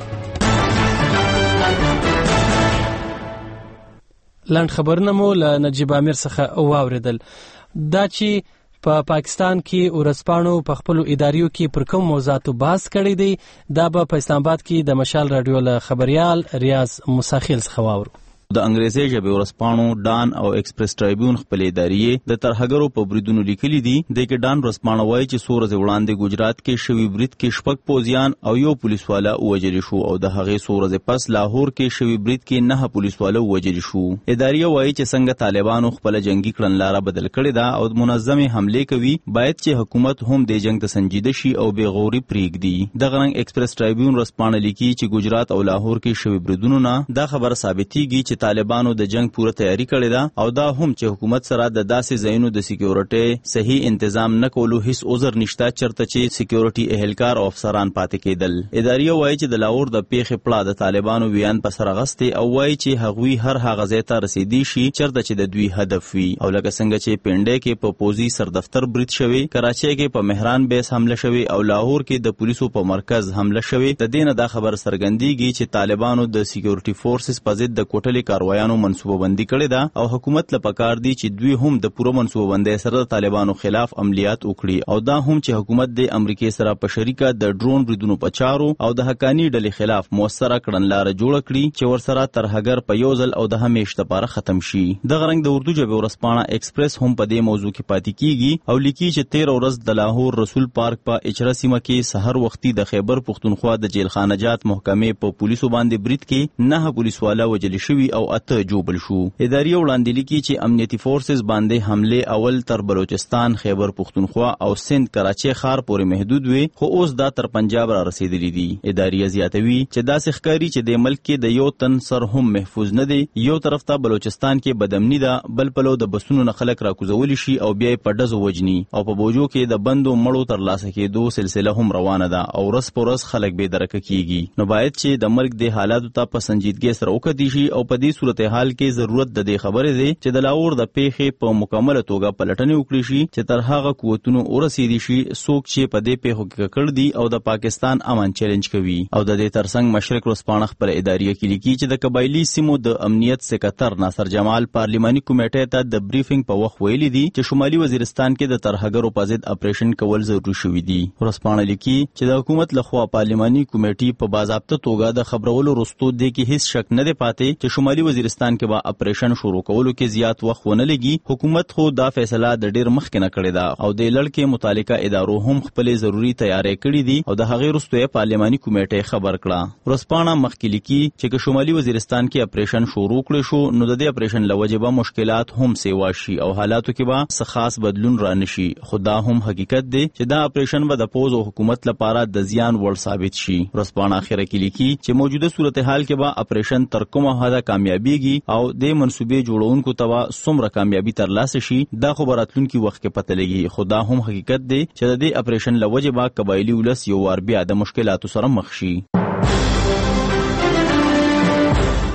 لاند خبرونه مو له نجیب امیر څخه واوریدل. دا چې په پا پاکستان کې ورځپاڼو په خپلو اداریو کې پر کوم موضوعاتو بحث کړی دی، دا به په اسلام آباد کې د مشال رادیو له خبريال ریاض مساخیل څخه واورو. د انګریزي ژبې ورځپاڼو ډان او ایکسپریس ټرایبیون خپل ادارې د ترهګرو په بریدونو لیکلي دي. د کې ډان ورځپاڼه وایي چې څو ورځې وړاندې ګجرات کې شوی برید کې شپږ پوځیان او یو پولیسوالا ووژل شو او د هغې څو ورځې پس لاهور کې شوی برید کې نه پولیسوالا ووژل شو. ادارې وایي چې څنګه طالبانو خپل جنگي کړنلاره بدل کړې ده او منظمې حملې کوي، باید چې حکومت هم د جنگ ته سنجیده شي او بې غوري پرېږدي. دغه رنګ ایکسپریس ټرایبیون ورځپاڼه لیکي چې ګجرات او لاهور کې شوی بریدونو نه دا خبره ثابتېږي چې طالبانو د جنگ پوره تیاری کړې ده او دا هم چې حکومت سره د داسې ځایونو د سکیورټي صحیح تنظیم نه کولو هیڅ عذر نشته چرته چې سکیورټي اهلکار او افسران پاتې کېدل. ادارې وایي چې د لاهور د پیښې پړه د طالبانو ویان په سر غسته او وایي چې هغوی هر هغه ځای ته رسیدي شي چرته چې د دوی هدف وي. او لکه څنګه چې پنډه کې په پوزي سر دفتر برید شوی، کراچۍ کې په مهران بیس حمله شوی او لاهور کې د پولیسو په مرکز حمله شوی، د دې نه دا خبر څرګندېږي چې طالبانو د سکیورټي فورسز په ضد د کوټلې کاروایانو منصوبه بندي کړې ده او حکومت له پکار دی چې دوی هم د پوره منصوبه بندۍ سره د طالبانو خلاف عملیات وکړي او دا هم چې حکومت د امریکای سره په شریکه د ډرون بریدونو په چارو او د حقانی ډلې خلاف موثره کړنلاره جوړ کړي چې ورسره ترهګر په یو ځل او د همیش لپاره ختم شي. دغه رنګ د اردو ژبې ورځپاڼه ایکسپریس هم په دې موضوع کې پاتې کیږي او لیکي چې تیره ورځ د لاهور رسول پارک په اچره سیمه کې سحر وختي د خیبر پښتونخوا د جیلخانه جات محکمې په پولیسو باندې برید کې نه پولیسوالا وژل شوي او اته جوبل شو. ادارې وړاندې لیکي چې امنیتي فورسز باندې حمله اول تر بلوچستان، خیبر پښتونخوا او سند کراچۍ ښار پورې محدود وي، خو اوس دا تر پنجاب را رسیدلي دي. ادارې زیاتوي چې داسې ښکاري چې د ملک کې د یو تن سر هم محفوظ نه دی. یو طرف ته بلوچستان کې بدامني ده، بل پلو د بسونو نه خلک راکوزولی شي او بیا په ډزو وجني او په بوجو کې د بندو مړو تر لاسه کېدو سلسله هم روانه ده او ورځ په ورځ خلک بې درکه کیږي. نو باید چې د مرګ د حالاتو ته په سنجیدګۍ سره وکتل شي او په دې صورتحال کې ضرورت د دې خبرې دی چې د لاهور د پیښې په مکمله توګه پلټنې وکړي شي چې تر هغه قوتونو ورسېدي شي څوک چې په دې پیښو کې ککړ دي او د پاکستان امن چیلنج کوي. او د دې ترڅنګ مشرق ورځپاڼه خپل ادارې کې لیکي چې د قبایلی سیمو د امنیت سکرټر ناصر جمال پارلیماني کمیټې ته د بریفینګ په وخت ویلي دي چې شمالي وزیرستان کې د ترهګرو په ضد اپریشن کول ضروري شوی دي. ورځپاڼه لیکي چې د حکومت لخوا پارلیماني کمیټې په باضابطه توګه د خبرولو وروسته د کې هیڅ شک نه دی پاتې چې شمالي وزیرستان کې به اپریشن شروع کولو کې زیات وخت ونه لګي. حکومت خو دا فیصله د ډیر مخکې نه کړې ده او د لړکې متعلقه ادارو هم خپل ضروری تیاری کړې دي او د هغې وروسته پارلیماني کمیټې خبر کړه. ورځپاڼه مخکې لیکي چې که شمالي وزیرستان کې اپریشن شروع کړی شو نو د دې اپریشن له وجې به مشکلات هم سیوا شي او حالاتو کې به څه خاص بدلون را نشي. خو دا هم حقیقت دی چې دا اپریشن به د پوز او حکومت لپاره د زیان وړ ثابت شي. ورځپاڼه اخره کې لیکي چې موجوده صورتحال کې به اپریشن تر کومه حده کامیابیږي او د منصوبې جوړونکو ته څومره کامیابی ترلاسه شي دا خو براتلونکي وخت کې پته لګي. خو دا هم حقیقت دی چې د دې اپریشن له وجې به قبایلي ولس یو وار بیا د مشکلاتو سره مخ شي.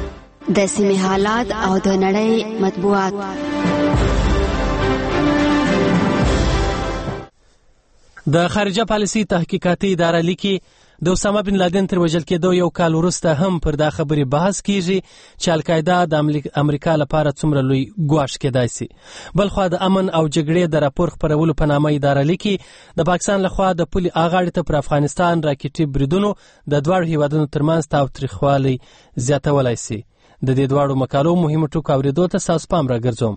د سیمې حالات او د نړۍ مطبوعات. د خارجه پالیسي تحقیقاتي اداره لیکي د اسامه بن لادن تر وژل کېدو یو کال وروسته هم پر دا خبرې بحث کیږي چې القاعده د امریکا لپاره څومره لوی ګواښ کېدای شي. بلخوا د امن او جګړې د راپور خپرولو په نامه اداره لیکي د پاکستان لخوا د پولي اغاړې ته پر افغانستان راکټي بریدونو د دواړو هیوادونو ترمنځ تاوتریخوالی زیاتولی شي. د دې دواړو مقالو مهمو ټکو اورېدو ته ستاسو پام راګرځوم.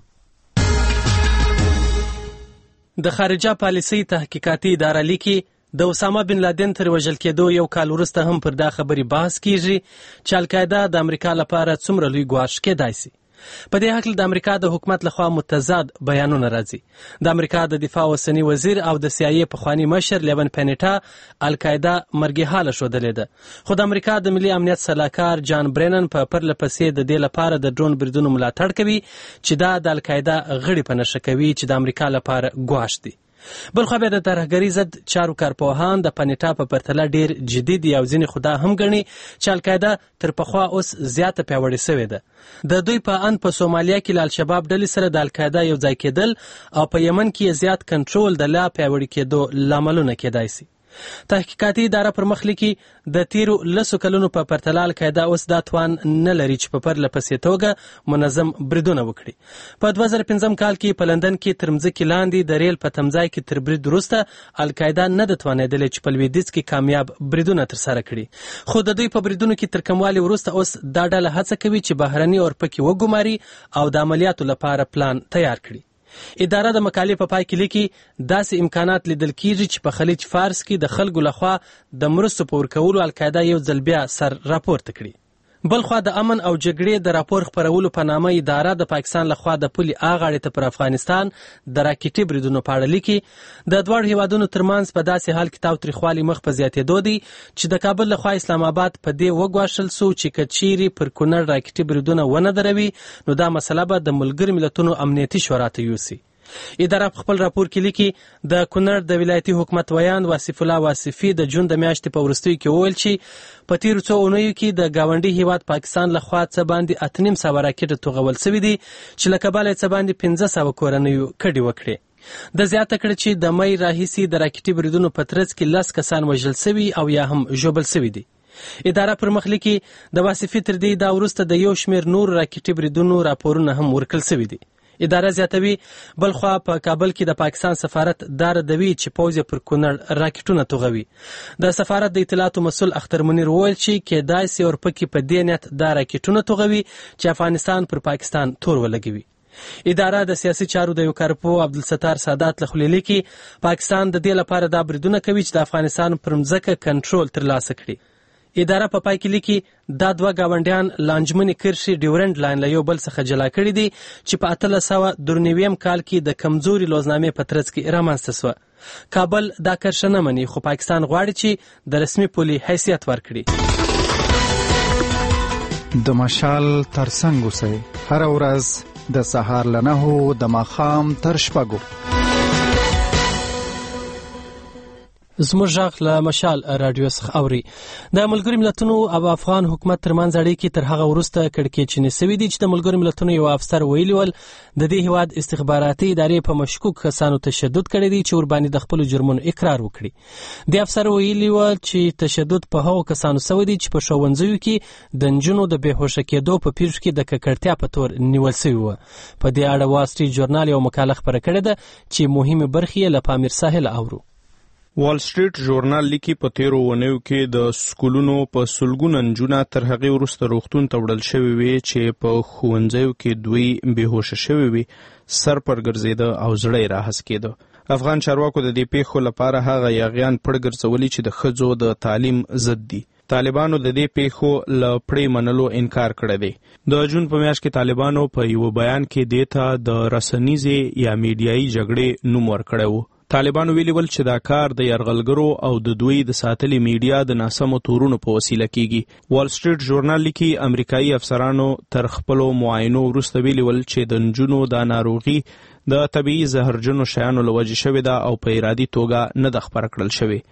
د خارجه پالیسي تحقیقاتي اداره لیکي د اسامه بن لادن تر وژل کېدو یو کال وروسته هم پر دا خبرې بحث کیږي چې القاعده د امریکا لپاره څومره لوی ګواښ کېدای شي. په دې هکله د امریکا د حکومت لخوا متضاد بیانونه راځي. د امریکا د دفاع اوسنی وزیر او د سی آی ای پخوانی مشر لیون پینیټا القاعده مرګحاله ښودلې ده، خو د امریکا د ملي امنیت سلاکار جان برینن په پرله پسې د دې لپاره د ډرون بریدونو ملاتړ کوي چې دا د القاعده غړي په نښه کوي چې د امریکا لپاره ګواښ دي. بلخوا بیا د ترهګرۍ ضد چارو کارپوهان د پنیټا په پرتله ډیر جدي دي او ځینې خدا هم ګڼي چې القاعده تر پخوا اوس زیاته پیاوړې سوې ده. د دوی په ان په سومالیا کې له الشباب ډلې سره د القاعده یو ځای کېدل او په یمن کې زیات کنټرول د لا پیاوړي کېدو لاملونه کېدای شي. تحقیقاتي اداره پر مخ لیکي د تیرو لسو کلونو په پرتله القاعده اوس دا توان نه لري چې په پرله پسې توګه منظم بریدونه وکړي. په دوه زره پنځم کال کې په لندن کې تر مځکې لاندې د ریل په تمځای کې تر برید وروسته القاعده نه ده توانېدلې چې په لویدیځ کې کامیاب بریدونه ترسره کړي، خو د دوی په بریدونو کې تر کموالي وروسته اوس دا ډله هڅه کوي چې بهرني اورپکي وګماري او د عملیاتو لپاره پلان تیار کړي. اداره د مقالې په پای کې لیکي داسې امکانات لیدل کیږي چې په خلیج فارس کې د خلکو لخوا د مرستو په ورکولو القاعده یو ځل بیا سر راپورته کړي. بلخوا د امن او جګړې د راپور خپرولو په نامه اداره د پاکستان لخوا د پولي اغاړې ته پر افغانستان د راکټي بریدونو په اړه لیکي د دواړو هیوادونو ترمنځ په داسې حال کې تاوتریخوالي مخ په زیاتېدو دی چې د کابل لخوا اسلام آباد په دې وګواښل سو چې که چیرې پر کونړ راکټي بریدونه ونه دروي نو دا مسله به د ملګرو ملتونو امنیتي شورا ته یوسي. اداره په خپل راپور کې لیکي د کونړ د ولایتي حکومت ویان واصف الله واصفي د جون د میاشتې په وروستیو کې وویل چې په تیرو څو اونیو کې د ګاونډي هیواد پاکستان لخوا څه باندې اته نیم سوه راکټ توغول سوي دي چې له کبله څه باندې پنځه سوه کورنیو کډې وکړې. د زیاته کړه چې د مۍ راهیسې د راکټي بریدونو په ترڅ کې لس کسان وژل سوي او یا هم ژوبل سوي دي. اداره پر مخ لیکي د واصفي تر دې دا وروسته د یو شمېر نور راکټي بریدونو راپورونه هم ورکړل سوي دي. اداره زیاتوي بلخوا په کابل کې د پاکستان سفارت دا ردوي چې پوځ پر کونړ راکټونه توغوي. د سفارت د اطلاعاتو مسؤل اختر منیر وویل چې کېدای سي اورپکي په دې نیت دا راکټونه توغوي چې افغانستان پر پاکستان تور ولګوي. اداره د سیاسي چارو د یو کارپو عبدالستار سادات له خولې لیکي پاکستان د دې لپاره دا بریدونه کوي چې د افغانستان پر مځکه کنټرول ترلاسه کړي. اداره په پای کې لیکي دا دوه ګاونډیان لانجمنې کرښې ډیورنډ لاین له یو بل څخه جلا کړي دي چې په اتلس سوه درې نوي کال کې د کمزوري لوزنامې په ترڅ کې رامنځته سوه. کابل دا کرښه نه مني خو پاکستان غواړي چې د رسمي پولي حیثیت ورکړي. د مشال ترڅنګ اوسئ هره ورځ د سهار له نهو د ماښام تر شپږو. زموږ غږ له مشال راډیو څخه اوري. د ملګرو ملتونو او افغان حکومت ترمنځ اړیکې تر هغه وروسته کړکېچنې سوي دي چې د ملګرو ملتونو یو افسر ویلي ول د دې هیواد استخباراتي ادارې په مشکوک کسانو تشدد کړی دی چې ورباندې د خپلو جرمونو اقرار وکړي. د افسر ویلي ول چې تشدد په هغو کسانو سوی دی چې په ښوونځیو کې د نجونو د بېهوشه کېدو په پیښو کې د ککړتیا په تور نیول سوي وو. په دې اړه وال سټریټ ژورنال یو مقاله خپره کړې ده چې مهمې برخې یې له پامیر ساحل اورو. وال سټریټ ژورنال لیکي په تیرو ونیو کې د سکولونو په سلګونه نجونه تر هغې وروسته روغتون ته وړل شوي وي چې په ښوونځیو کې دوی بېهوشه شوي وي، سر پر ګرځېده او زړه یې راهسکېده. افغان چارواکو د دې پیښو لپاره هغه یاغیان پړ ګرځولي چې د ښځو د تعلیم ضد دي. طالبانو د دې پیښو له پړې منلو انکار کړی دی. د جون په میاشت کې طالبانو په یو بیان کې دې ته د رسنیزې یا میډیایي جګړې نوم ورکړی و. طالبانو ویلي ول چې دا کار د یرغلګرو او د دوی د ساتلې میډیا د ناسمو تورونو په وسیله کیږي. وال سټریټ ژورنال لیکي امریکایي افسرانو تر خپلو معاینو وروسته ویلي ول چې د نجونو دا ناروغي د طبیعي زهرجنو شیانو له وجې شوې ده او په ارادي توګه نه ده خپره کړل شوې.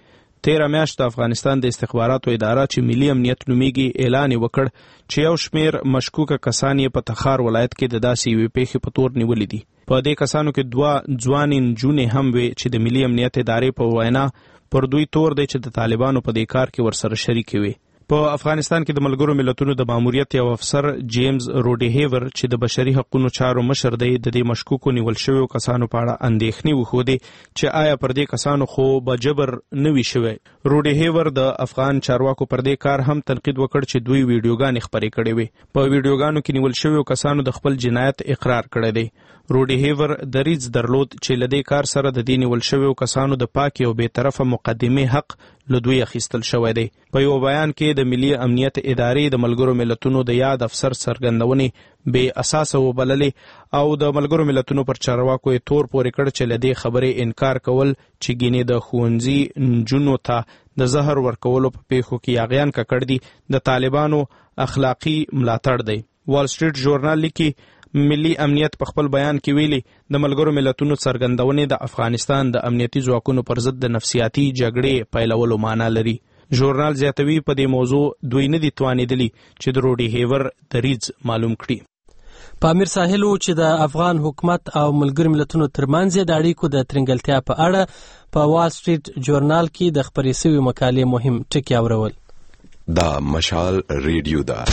تیره میاشت د افغانستان د استخباراتو اداره چې ملي امنیت نومیږي اعلان وکړ چې یو شمیر مشکوکه کسان یې په تخار ولایت کې د داسې یوې پیښې په تور نیولي دي. په دې کسانو کې دوه ځوانې نجونې هم وې چې د ملي امنیت ادارې په وینا پر دوی تور دی چې د طالبانو په دې کار کې ورسره شریکې وي. په افغانستان کې د ملګرو ملتونو د ماموریت یو افسر جیمز روډي هیور چې د بشري حقوقو چارو مشر دی د دې مشکوکو نیول شویو کسانو په اړه اندېښنې وښودې چې آیا پر دې کسانو خو به جبر نه وي شوی. روډي هیور د افغان چارواکو پر دې کار هم تنقید وکړ چې دوی ویډیوګانې خپرې کړې وي. په ویډیوګانو کې نیول شویو کسانو د خپل جنایت اقرار کړی دی. روډي هیور دریځ درلود چې له دې کار سره د دې نیول شویو کسانو د پاکې او بې طرفه مقدمې حق له دوی اخیستل شوی دی. په یو بیان کې د ملي امنیت ادارې د ملګرو ملتونو د یاد افسر څرګندونې بې اساسه وبللې او د ملګرو ملتونو پر چارواکو یې تور پورې کړ چې له دې خبرې انکار کول چې ګینې د ښوونځي نجونو ته د زهر ورکولو په پیښو کې یاغیان ککړ دي د طالبانو اخلاقي ملاتړ دی. وال سټریټ ژورنال لیکي ملي امنیت په خپل بیان کې ویلي د ملګرو ملتونو څرګندونې د افغانستان د امنیتي ځواکونو پر ضد د نفسیاتي جګړې پیلولو معنا لري. ژورنال زیاتوي په دې موضوع دوی نه دي توانېدلي چې د روډي هیور دریځ معلوم کړي. په امیر ساحل چې د افغان حکومت او ملګرو ملتونو ترمنځ د اړیکو د ترنګلتیا په اړه په وال سټریټ ژورنال کې د خپرې شوې مقالې مهم ټکي اورول. دا مشال ریډیو ده.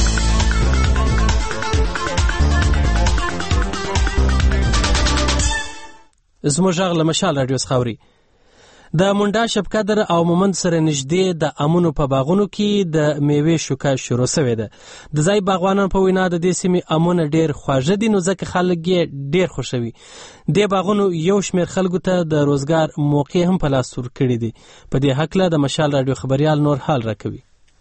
زموږ غږ له مشال راډیو څخه اوري. د مونډا شبقدر او مومند سره نږدې د امونو په باغونو کې د میوې شوکه شروع شوې ده. د ځای باغوانانو په وینا د دې سیمې امونه ډېر خواږه دي نو ځکه خلک یې ډېر خوښوي. دې باغونو یو شمېر خلکو ته د روزګار موقع هم په لاس ورکړي دي. په دې هکله د مشال راډیو خبریال نور حال راکوي.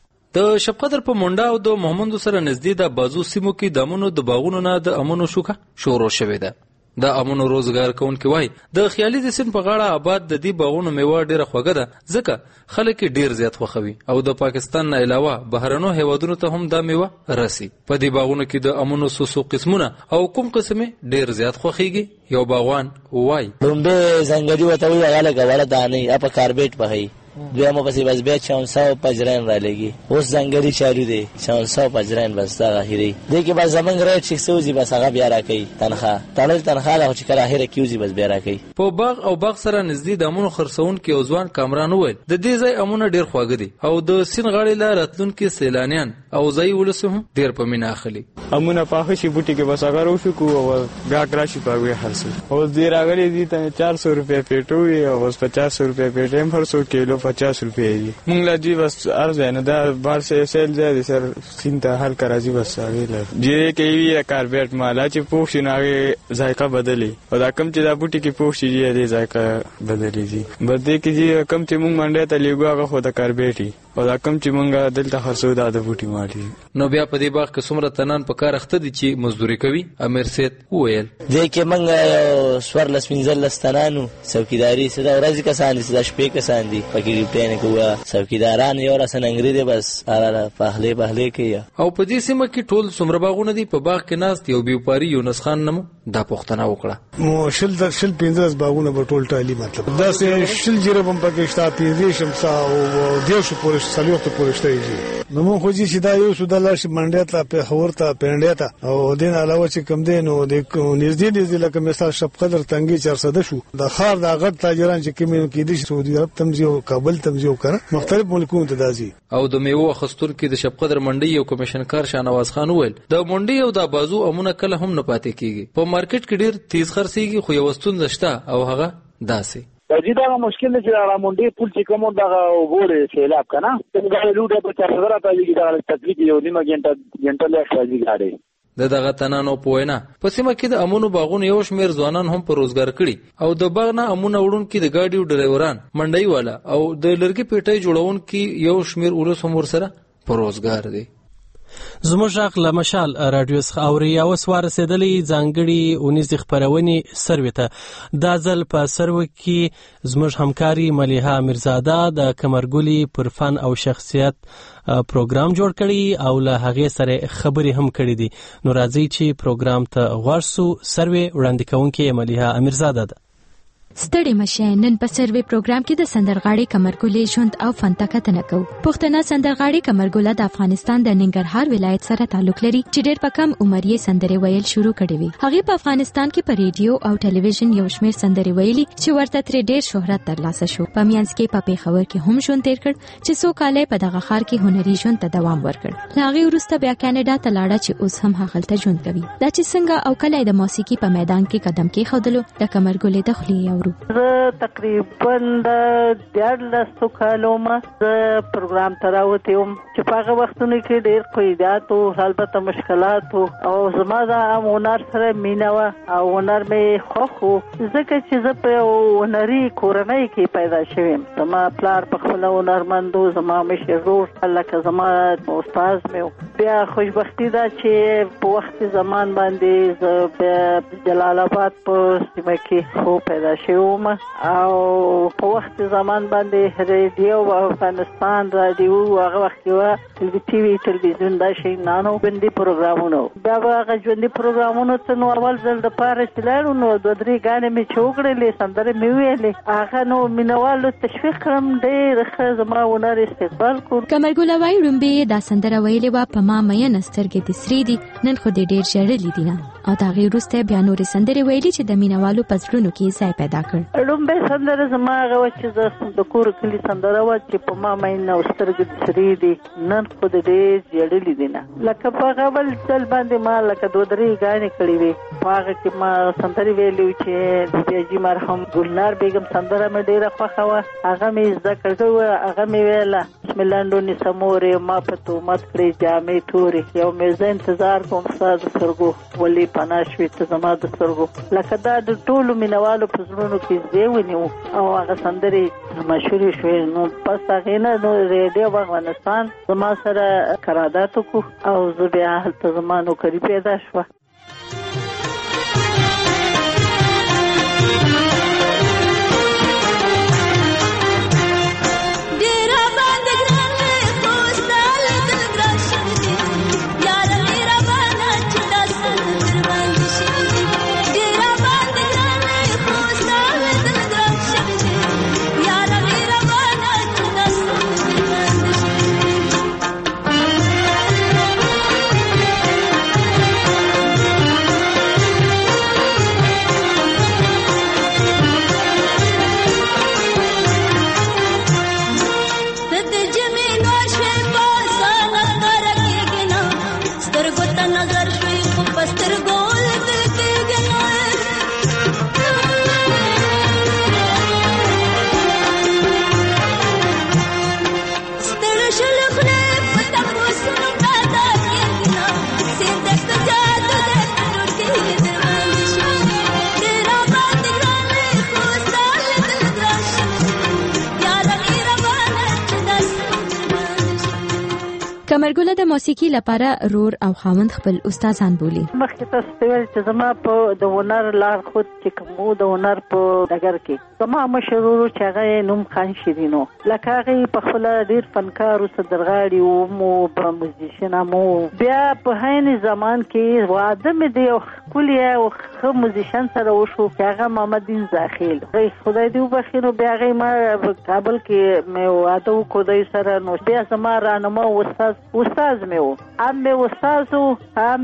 د شبقدر په مونډا او د مومندو سره نږدې د بازو سیمو کې د امونو د باغونو نه د امونو شوکه شروع شوې ده. د امونو روزګار کوونکي وای د خیالي د سین په غاړه آباد د دې باغونو میوه ډیره خوږه ده ځکه خلک ډیر زیات خوښوي او د پاکستان نه علاوه بهرنو هیوادونو ته هم دا میوه راسي. په دې باغونو کې د امونو سوسو قسمونه او کوم قسمه ډیر زیات خوښيږي. یو باغوان وای لومبه زنګړی وته وی هغه لګوله دانه اپ کاربیټ په هي دویمه پسې بس بیا چونساو پجرین را لګي اوس زنګړی چالو دی چونساو پجرین بس دا غیري دې کې بس زمنګ ریټ شي سوزي بس هغه بیا راکې تنخواه تړل تنخواه له چې کله اخره کیوزي بس بیا راکې. په باغ او باغ سره نږدې د امونو خرڅون کې اوزوان کامران وویل د دې ځای امونه ډیر خواږه دي او د سین غاړې لا راتلونکي سیلانیان او ځای ولسم ډیر په مینا اخلي. امونه پاخه شي بوټي کې بس هغه روشو کو او بیا کراشي پاوي خرڅ او دې راغلي دي ته چار سو روپے پیټوي او پچاس روپے پیټم هر سو کیلو پچاس روپے مونږ لا جی بس ارزه نه دا بار سے سیل ځای سر سینته حل کراځي بس ویل جی کوي کاربیټ مالا چې پوښ نه ذایقه بدلی او دا کم چې دا بوټي کې پوښ شي دې ذایقه بدلی دي بده کې جی کم چې مونږ منډه ته لیګو هغه خو دا کاربیټي او دا کم چې مونږ دلته خرڅو دا د بوټي مالي. نو بیا په دې باغ کې څومره تنان په کار اخته دي چې مزدوري کوي. امیر سید وویل دې کې مونږ سور لسمنځل لستانانو څوکیداری سره ورځ کسان دي سره شپې کسان دي پکې پلان کوه څوکیداران یو راسن انګری دي بس اراله پهله پهله کې. او په دې سیمه کې ټول څومره باغونه دي په باغ کې ناست یو بیوپاری یونس خان نمو دا پوښتنه وکړه. مو شل د شل پنځه باغونه په ټول ټالی مطلب دا سه شل جره بم پکې شتا پنځه شمسا او دیو شو پورش سلیوخت پورشته دي نو مو خو چې دا یو سودا لاش منډه ته په خورته پنډه ته او دین علاوه چې کم دین او د نږدې نږدې لکه مثال شبقدر تنګي چرسده شو د خار د غټ تاجران چې کوم کې دي سعودي عرب تمزیو کابل تمزیو کړه مختلف ملکونو ته دازي. او د میوه خستون کې د شبقدر منډي یو کمیشنکار شانواز خان وویل د منډي او د بازو امونه کله هم نه پاتې کیږي په مارکیټ کې ډیر تیز خرڅيږي خو یو ستون زشته او هغه داسي جی دا مشکل دی چې را مونډي پول چې کوم دا وګوره سیلاب کنه څنګه لوډه په چار هزار ته لګي دا تکلیف یو نیمه غنټه غنټه له راځي غاړي. د دغه تنانو پوینا په سیمه کې د امونو باغونو یو شمیر ځوانان هم په روزګار کړي او د باغ نه امونه وړون کې د ګاډیو ډرایوران منډي والا او د لرګي پیټي جوړون کې یو شمیر ولس هم ورسره په روزګار دي. زموږ غږ له مشال راډیو څخه اوري او سوار رسیدلې ځانګړي اونیز خبرونې سروي ته دا ځل په سروي کې زموږ همکاري ملیحه میرزاده د کمرګولي پر فن او شخصیت پروګرام جوړ کړي او له هغه سره خبري هم کړي دي. نو راځي چې پروګرام ته غوړ سو سروي وړاندې کوونکې ملیحه میرزاده ده. ستړي مشه نن په سروې پروګرام کې د سندرغاړي قمرګلې ژوند او فن ته کتنه کوو. پښتنه سندرغاړي قمرګله د افغانستان د ننګرهار ولایت سره تعلق لري چې ډېر په کم عمر یې سندرې ویل شروع کړې وي. هغه په افغانستان کې په ریډیو او ټلویزیون یو شمېر سندرې ویلي چې ورته ترې ډېر شهرت ترلاسه شو. په میانځ کې په پیښور کې هم ژوند تیر کړ چې څو کاله په دغه ښار کې هنري ژوند ته دوام ورکړ. له هغې وروسته بیا کاناډا ته لاړه چې اوس هم هغلته ژوند کوي. دا چې څنګه او کله د موسیقي په میدان کې قدم کېښودلو د قمرګلې د خولې اورو. تقریبا د دیارلسو کالو ما زه پروګرام ته راوتې وم چې په هغه وختونو کې ډېر قیودات او البته مشکلات او زما د هنر سره مینه وه او هنر مې خوښ و ځکه چې زه په هنري کورنۍ کې پیدا شوې یم. زما پلار په خپله هنرمند و، زما مشر ورور لکه زما استاد مې و. بیا خوشبختي ده چې په وخت زمان باندې زه بیا جلال آباد په سیمه کې خو پیدا شوې وم او په وخت زمان باندې ریډیو او افغانستان رادیو هغه وخت کې و ټي وي ټلویزیون دا شي نانو بندي پروګرامونه دا هغه ژوندۍ پروګرامونه ته نو اول ځل د پاره چلایو نو دوه درې غانې مې چوکړلې سندرې مې ویلې هغه نو مینوالو تشویق کړم ډېر ښه زما هنر استقبال کړ. قمرګله وایي لومبې دا سندره ویلې وه په ما مینه سترګې دې سرې دي نن خو دې ډېر ژړلي دي نه او د هغې وروسته بیا نورې سندرې ویلې چې د مینوالو په زړونو کې ځای پیدا کړ. لومبۍ سندره زما هغه وه چې زه د کور کلي سندره وه چې په ما مینه او سترګې دې سرې دي نن خو دې ډېر ژړلي دي نه. لکه په هغه بل ځل باندې ما لکه دوه درې ګانې کړې وې په هغه کې ما سندرې ویلې وې چې د بیاجي مرحوم ګلنار بیګم سندره مې ډېره خوښه وه هغه مې زده کړې وه هغه مې ویله بسم الله ډونې سمورې ما په تهمت کړې جامې تورې یو مې زه انتظار کوم ستا د سترګو ولې پناه شوې ته زما د سترګو لکه دا د ټولو مینوالو په زړونو کې ځای ونیو او هغه سندرې مشهورې شوې. نو پس هغې نه نو ریډیو افغانستان زما سره قرارداد وکړو او زه بیا هلته زما نوکري پیدا شوه. قمرګله د موسیقي لپاره رور او خاوند خپل استادان بولي. مخکې تاسو ته ویل چې زما په د هنر لار خود چې کوم د هنر په ډګر کې زما مشر ورور چې هغه نوم خان شیرینو لکه هغه په خپل ډیر فنکار او سندرغاړي او مو په موزیشن مو بیا په هین زمان کې واده مې دی کلی او خو موزیشن سره وشو هغه محمد دین زاخیل خدای دې وبخینو بیا هغه ما کابل کې مې واده وکړ سره نو بیا زما رانما استاد استاد مې وو ام مې استاد وو ام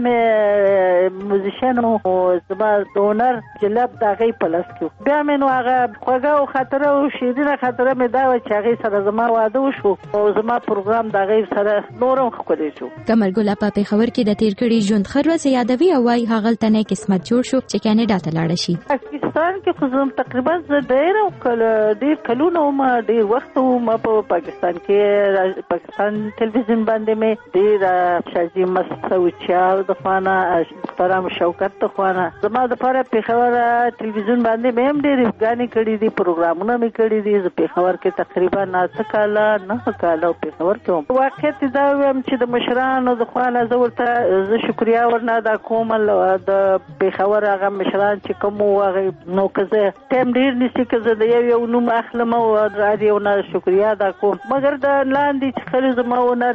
موزیشن او زما د هنر جلب د هغې په لاس کې بیا مې نو هغه خوږه او خاطره او شیرینه خاطره مې دا وه چې هغې سره زما واده وشو او زما پروګرام د هغې سره نور هم ښکلی شو. قمرګله په پېښور کې د تېر کړي ژوند ښه ورځې یادوي او وایي هغلته نه قسمت جوړ شو چې کاناډا ته لاړه شي. پاکستان کې خو زه تقریبا زه ډېر ډېر کلونه وم ډېر وخت وم په پاکستان کې پاکستان ټلویزیون باندې مې ډېر شاجي مسعودچار د خوا نه محترم شوکت د خوا نه زما دپاره پېښور ټلویزیون باندې مې هم ډېرې ګانې کړي دي پروګرامونه مې کړي دي. زه پېښور کې تقریبا اته کاله نهه کاله پېښور کې وم. واقعیت دا ویم چې د مشرانو د خوا نه زه ورته زه شکریا ورنه ادا کوم د پېښور هغه مشران چې کوم وو هغې نو که زه ټایم ډېر نیسي که زه د یو یو نوم اخلم او رادیو نه شکریا ادا کوم مګر د لاندې چې خلک زما هنر یې ډېر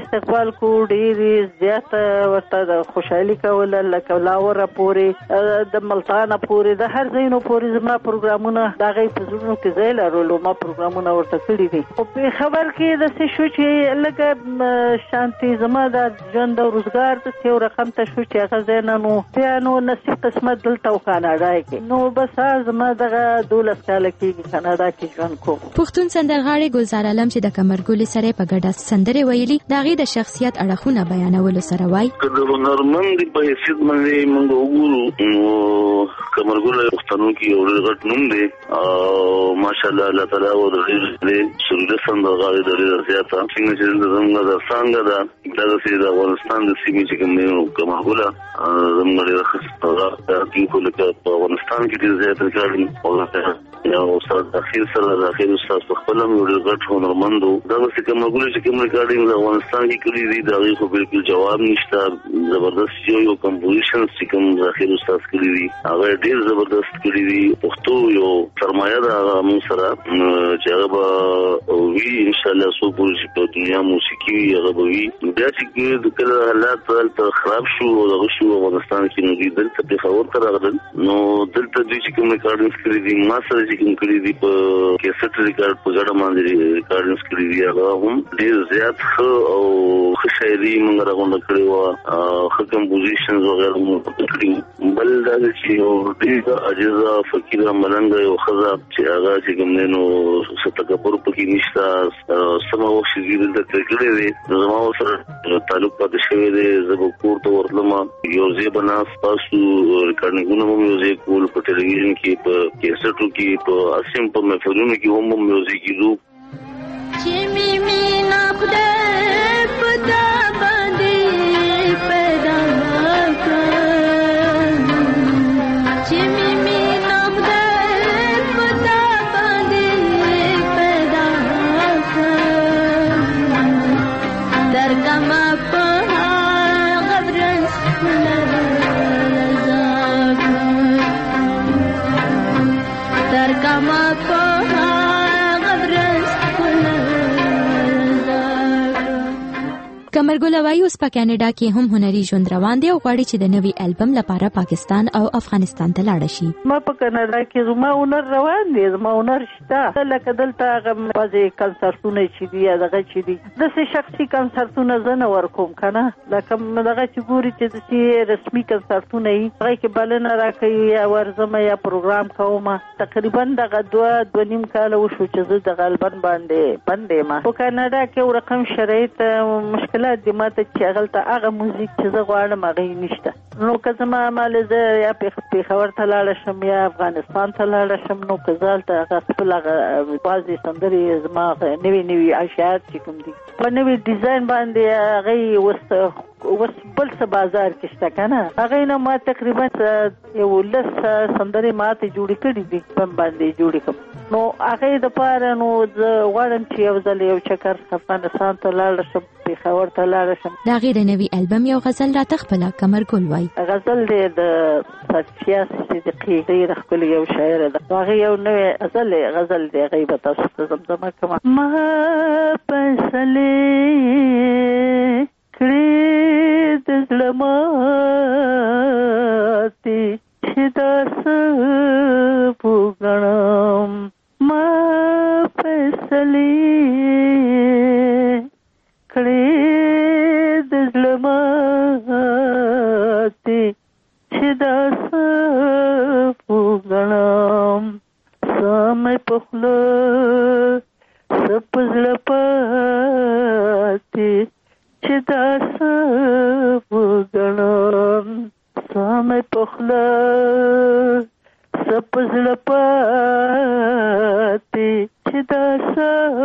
استقبال کو ډېر زیات ورته د خوشحالي کوله لکه لاوره پورې د ملتانه پورې د هر ځایونو پورې زما پروګرامونه د هغې په زړونو کې ځای لرلو ما پروګرامونه ورته کړي دي. خو په خبر کې داسې شو چې لږه شانتي زما د ژوند او روزګار داسې یو رقم ته شو چې هغه ځای نه نو بیا نو نصیب قسمت دلته و کاناډا کې نو بس زما دغه دولس کاله کېږي کاناډا کې ژوند کوم. پښتون سندرغاړی ګلزار عالم چې د کمرګل سره په ګډه سندرې ویلي د هغې د شخصیت اړخونه بیانولو سره وایي که د هنرمند په حیثیت باندې موږ وګورو نو کمرګل پښتنو کې یو ډېر غټ نوم دی او ماشاءالله الله تعالی و د ډېر سروده سندرغاړي د ډېر زیاته څنګه چې زموږ د څانګه ده دا د افغانستان د سیمې چې کوم دی کمرګل زموږ ډېر ښه دي لکه په افغانستان کې ډېر زیات ریکارډینګ او یو استاد اخیر سره د اخیر استاد په خپل هم یو غټ هنرمند و دا چې کوم غوړي چې کوم ریکارډینګ د افغانستان کې کړی دی دا غي خو بالکل جواب نشته زبردست یو کمپوزیشن چې کوم د اخیر استاد کړی دی هغه ډیر زبردست کړی دی پښتو یو سرمایه ده هغه موږ سره چې هغه وی ان شاء الله سو پوری په دنیا موسیقي هغه به وی بیا چې د کله حالات ته خراب شو او دغه شو افغانستان کې نو دې دلته په خبر تر راغل نو دلته دوی چې کوم ریکارډینګ کړی دی ما سره چې کوم کړی دی په کیسټ ریکارډ په ګډه باندې ریکارډینګ کړی دی هغه هم ډیر زیات ښه او ښه شاعري موږ راغونډه کړې وه ښه کمپوزیشنز وغیره موږ کړي بل دا چې یو ډېر عاجزه فقیره ملنګه یو ښځه چې هغه چې کوم دی نو څه تکبر پکې نشته سمه وخت چې دلته ترې کړی دی زما ورسره تعلق پاتې شوی دی زه به کور ته ورتلم یو ځای به ناست تاسو ریکارډینګونه به مې یو ځای کول په ټلویزیون کې په کیسټو کې په اسیم په محفلونو کې هم هم میوزیک کېدو چې مې مینا خدای په تا باندې پیدا کړه چې مې مینا خدای په تا باندې پیدا کړه در کما په کمرګل وایي اوس په کاناډا کې هم هنري ژوند روان دی او غواړي چې د نوي البم لپاره پاکستان او افغانستان ته لاړ شي. ما په کاناډا کې زما هنر روان دی زما هنر شته لکه دلته هغه بعضې کنسرتونه چې دي یا دغه چې دي داسې شخصي کنسرتونه زه نه ورکوم که نه لکه دغه چې ګوري چې داسې رسمي کنسرتونه وي هغې کې بلنه راکوي یا ورځم یا پروګرام کوم تقریبا دغه دوه دوه نیم کاله وشو چې زه دغه البم باندې بند یم. په کاناډا کې یو رقم شرایط مشکلات دي ماته چې هغلته هغه موزیک چې زه غواړم هغې نشته نو که زما مالې زه یا پېښور ته لاړه شم یا افغانستان ته لاړه شم نو که زه هلته هغه خپل هغه بعضې سندرې زما نوي نوي اشعار چې کوم دي په نوي ډیزاین باندې هغې اوس اوس بل څه بازار کې شته که نه هغې نه ما تقریبا یو لس سندرې ماته جوړې کړي دي په باندې جوړې کړم نو هغې دپاره نو زه غواړم چې یو ځل یو چکر افغانستان ته لاړه شم پېښور ته لاړه شم. د هغې د نوي البم یو غزل راته خپله کمرګل وایي غزل دی د صفیه صدیقي ډېره ښکلې یو شاعره ده هغې یو نوی غزل غزل دی هغې به تاسو ته زمزمه کوم ما فیصلې کړې د زړه ماتې چې دا څه وګڼم ما فیصلې کړې د زړه ماتې چې دا څه وګڼم څه مې په خوله څه په زړه پاتې چې دا څه وګڼم څه مې په خوله څه په زړه پاتې چې دا څه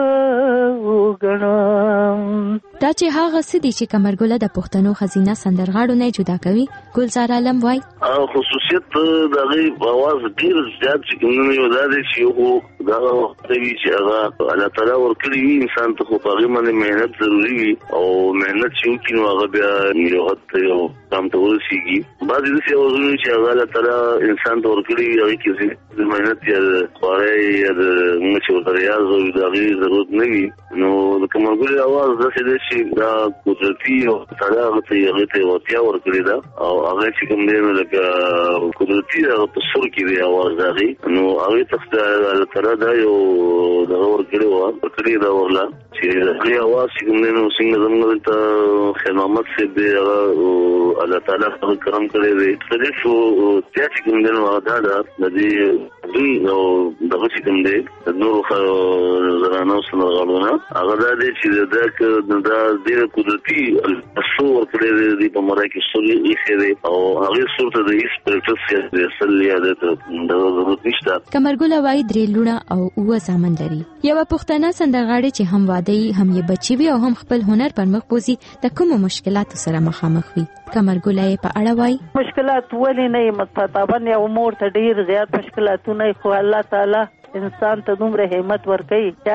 وګڼم. دا چې هغه څه دي چې کمرګله د پښتنو خزینه سندرغاړو نه جدا کوي ګلزار عالم وایي خصوصیت د هغې اواز ډېر زیات چې کومونه یو دا دی چې یو دا وخت وي چې هغه الله تعالی ورکړي وي انسان ته خو په هغې باندې محنت ضروري وي او محنت چې وکړي نو هغه بیا یو حد ته یو کام ته ورسېږي بعضې داسې اوازونه چې هغه الله تعالی انسان ته ورکړي وي هغې کې د محنت یا د خوارۍ یا د موږ چې ورته ریاض او د غي ضرورت نه وي نو د کمرګل आवाज د څه د شي دا قدرتي او ساده ته هغه ته ورتیا ورکړي دا او هغه چې کوم دی نو لکه قدرتي او تصور کې دی आवाज دغه نو هغه تخته تر دا یو د ورکړي و ورکړي دا ورلا چې د आवाज کوم دی نو څنګه زموږ ته خدمت سي دی او الله تعالی څخه کرم کړی دی تدې شو چې کوم دی نو دا دا د دې دوی نو دغه چې کوم دی د نورو زرانو سره غاړونه هغه د دې چې دا د دې قدرتي تصور کړی دی په مړه کې سولې یې دی او هغه صورت د هیڅ پرټس د اصلي عادت د ضرورت نشته کمرګل وای درې لونه او اوه زامن لري یو پښتنه سندرغاړي چې هم واده هم یې بچي وي او هم خپل هنر پر مخ بوزي د کوم مشکلاتو سره مخامخ وي کمرګل یې په اړه وای مشکلات ولې نه متطابن یو مور ته ډیر زیات مشکلاتونه خو الله تعالی انسان ته دومره همت ورکړي چې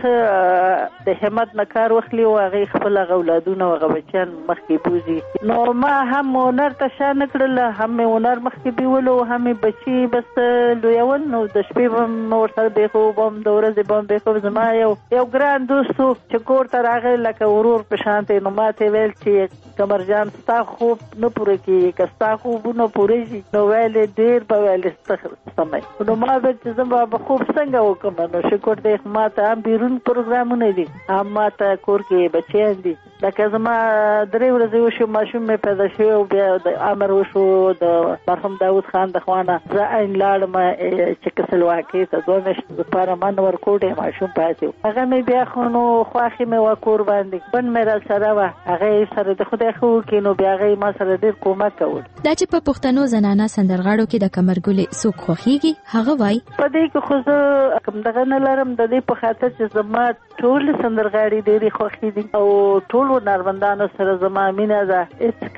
هغه د همت نه کار واخلي او هغه خپل اولادونه او بچیان مخکې بوزي نو ما هم هنر ته شان کړل هم هنر مخکې بیولو هم بچي بس لویول نو د شپې نور سره به خو بم د ورځې بم به خو زما یو یو ګران دوستو چې کور ته راغی لکه ورور په شانته نو ماته ویل چې کمرجان ستا خوب نه پوره کیږي که ستا خوب نه پوره شي نو ویل ډیر به ویل سمای نو ما به چې زما به خوب څنګه وکم نو شکر دې ما ته هم بیرون پروګرامونه دي هم ما ته کور کې بچیان دي لکه زما درې ورځې وشو ماشوم مې پیدا شو او بیا د امر وشو د مرحوم داوود خان د خوانه زه ان لاړم چې کسلواکي ته دوه مشت لپاره من ورکوټه ماشوم پاتې هغه مې بیا خو نو خواخې مې وکور باندې بن مې را سره وا هغه سره د خدای خو کې نو بیا هغه ما سره ډیر کومک کول دا چې په پښتنو زنانه سندرغاړو کې د کمرګل سوق خوخيږي هغه وای په دې کې خو زه کوم دغه نه لرم د دې په خاطر چې زما ټول سندرغاړي ډېری خوښي دي او ټول نارمندانو سره زما مینه ده هیڅ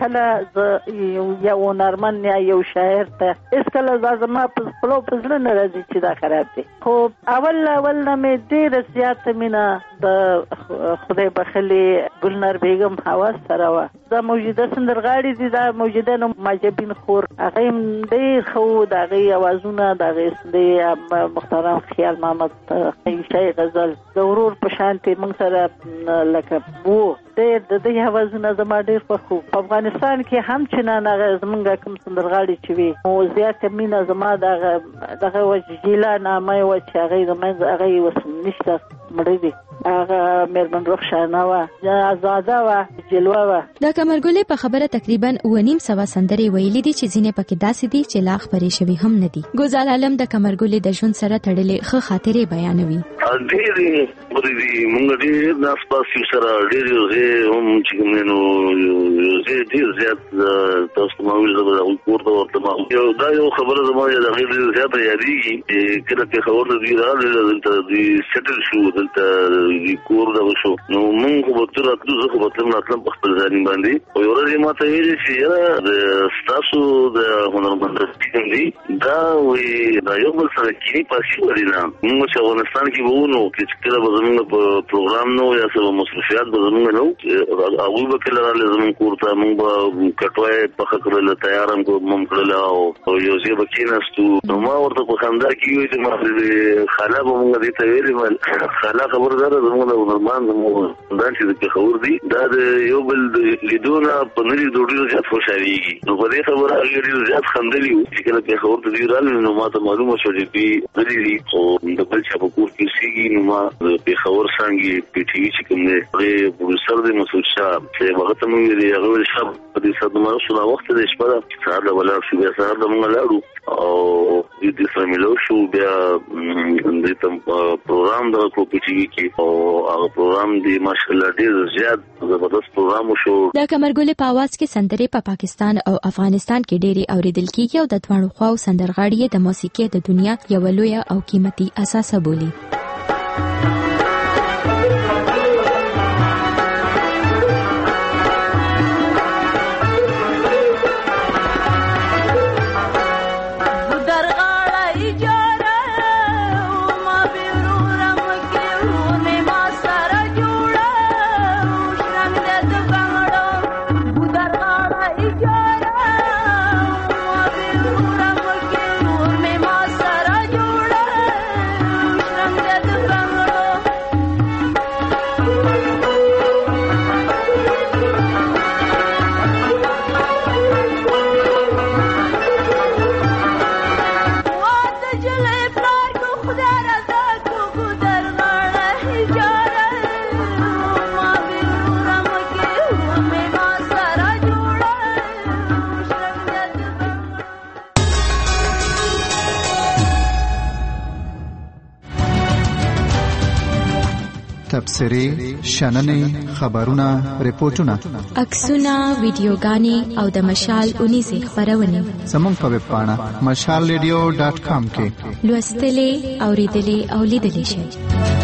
کله یو نارمن یا یو شاعر ته هیڅ کله زما په خپلو په زړه نه راځي چې دا خراب دي خو اول اول نه مې ډېره زیاته مینه د خدای بخلي ګلنار بیګم حواس سره وه دا موجوده سندرغاړي دي دا موجوده نو ماجبین خور هغه ډېر ښه د هغې اوازونه د هغې د محترم خیال محمد شای غزل د ورور په شانتې موږ سره لکه وو ډېر د دې اوازونه زما ډېر خوښ وو په افغانستان کې هم چنان هغه زمونږ کوم سندرغاړي چې وي نو زیاته مینه زما دغه دغه وجیله نامه وه چې هغې د منځ هغې اوس نشته مړه دي هغه مېرمن رخشانه وه آزاده وه جلوه وه د کمرګلې په خبره تقریبا اوه نیم سوه سندرې ویلي دي چې ځینې پکې داسې دي چې لا خپرې شوي هم نه دي ګلزار عالم د کمرګلې د ژوند سره تړلې ښه خاطرې بیانوي ډېرې ورې موږ ډېر ناس پاس یو سره ډېر یو ځای هم چې کوم نو یو ځای ډېر زیات تاسو ما ویل زه به کور ته ورته یو دا یو خبره زما د هغې ډېر زیاته یادېږي چې کله پېښور ته دوی راغلل دلته دوی سیټل شو دلته کور دغه شو نو موږ خو به تر راتلو زه خو به تلم راتلم په خپل ځاني باندې او یو ورځ یې ما ته ویلې چې یاره د ستاسو د هنرمندۍ کوم دي دا وایي دا یو بل سره کینې پاسې ولې نه موږ چې افغانستان کې به وو چې کله به زموږ په پروګرام نه یا څه مصروفیات به زموږ نه وو هغوی به کله رالې زموږ کور ته موږ به کټوای پخه کړله تیار هم کړله او یو ځای به کېناستو نو ما ورته په خندا کې ویل چې ما خاله به موږ دې ته ویلې خاله خبردار زموږ د هنرمند زموږ دا چې د پېښور دي دا د یو بل لیدو نه په نه لیدو ډېر زیات خوشحالېږي نو په دې خبره هغې ډېر زیات خندلي وو چې کله پېښور ته دوی رالل نو ما ته معلومه شوه چې دوی غلي دي خو د بل چا په کور کې اوسېږي نو ما د پېښور څانګې پی ټي وي چې کوم دی هغې پروډوسر دی مسعود شاه چې هغه ته مونږ ویلې هغه ویل شاه په دې ساعت نمره شو ناوخته دی شپه ده سهار له ولاړ شو بیا سهار له مونږ لاړو او دوی دې سره ملو شو بیا دوی ته پروګرام دغه کړو پی ټي وي کې او هغه پروګرام دی ماشاءالله ډېر زیات زبردست پروګرام وشو د کمرګلې په اواز کې سندرې په پاکستان او افغانستان کې ډېرې اورېدل کېږي او د دواړو خواو سندرغاړي د موسیقۍ د دنیا یوه لویه او قیمتي اساسه بولي Get the تبصرې شننې خبرونه ریپورتونه عکسونه ویډیوګانې او د مشال اونیزې خبرونه زموږ په ویب پاڼه مشال ریډیو ډاټ کام کې لوستلې اوریدلې او لیدلې شئ.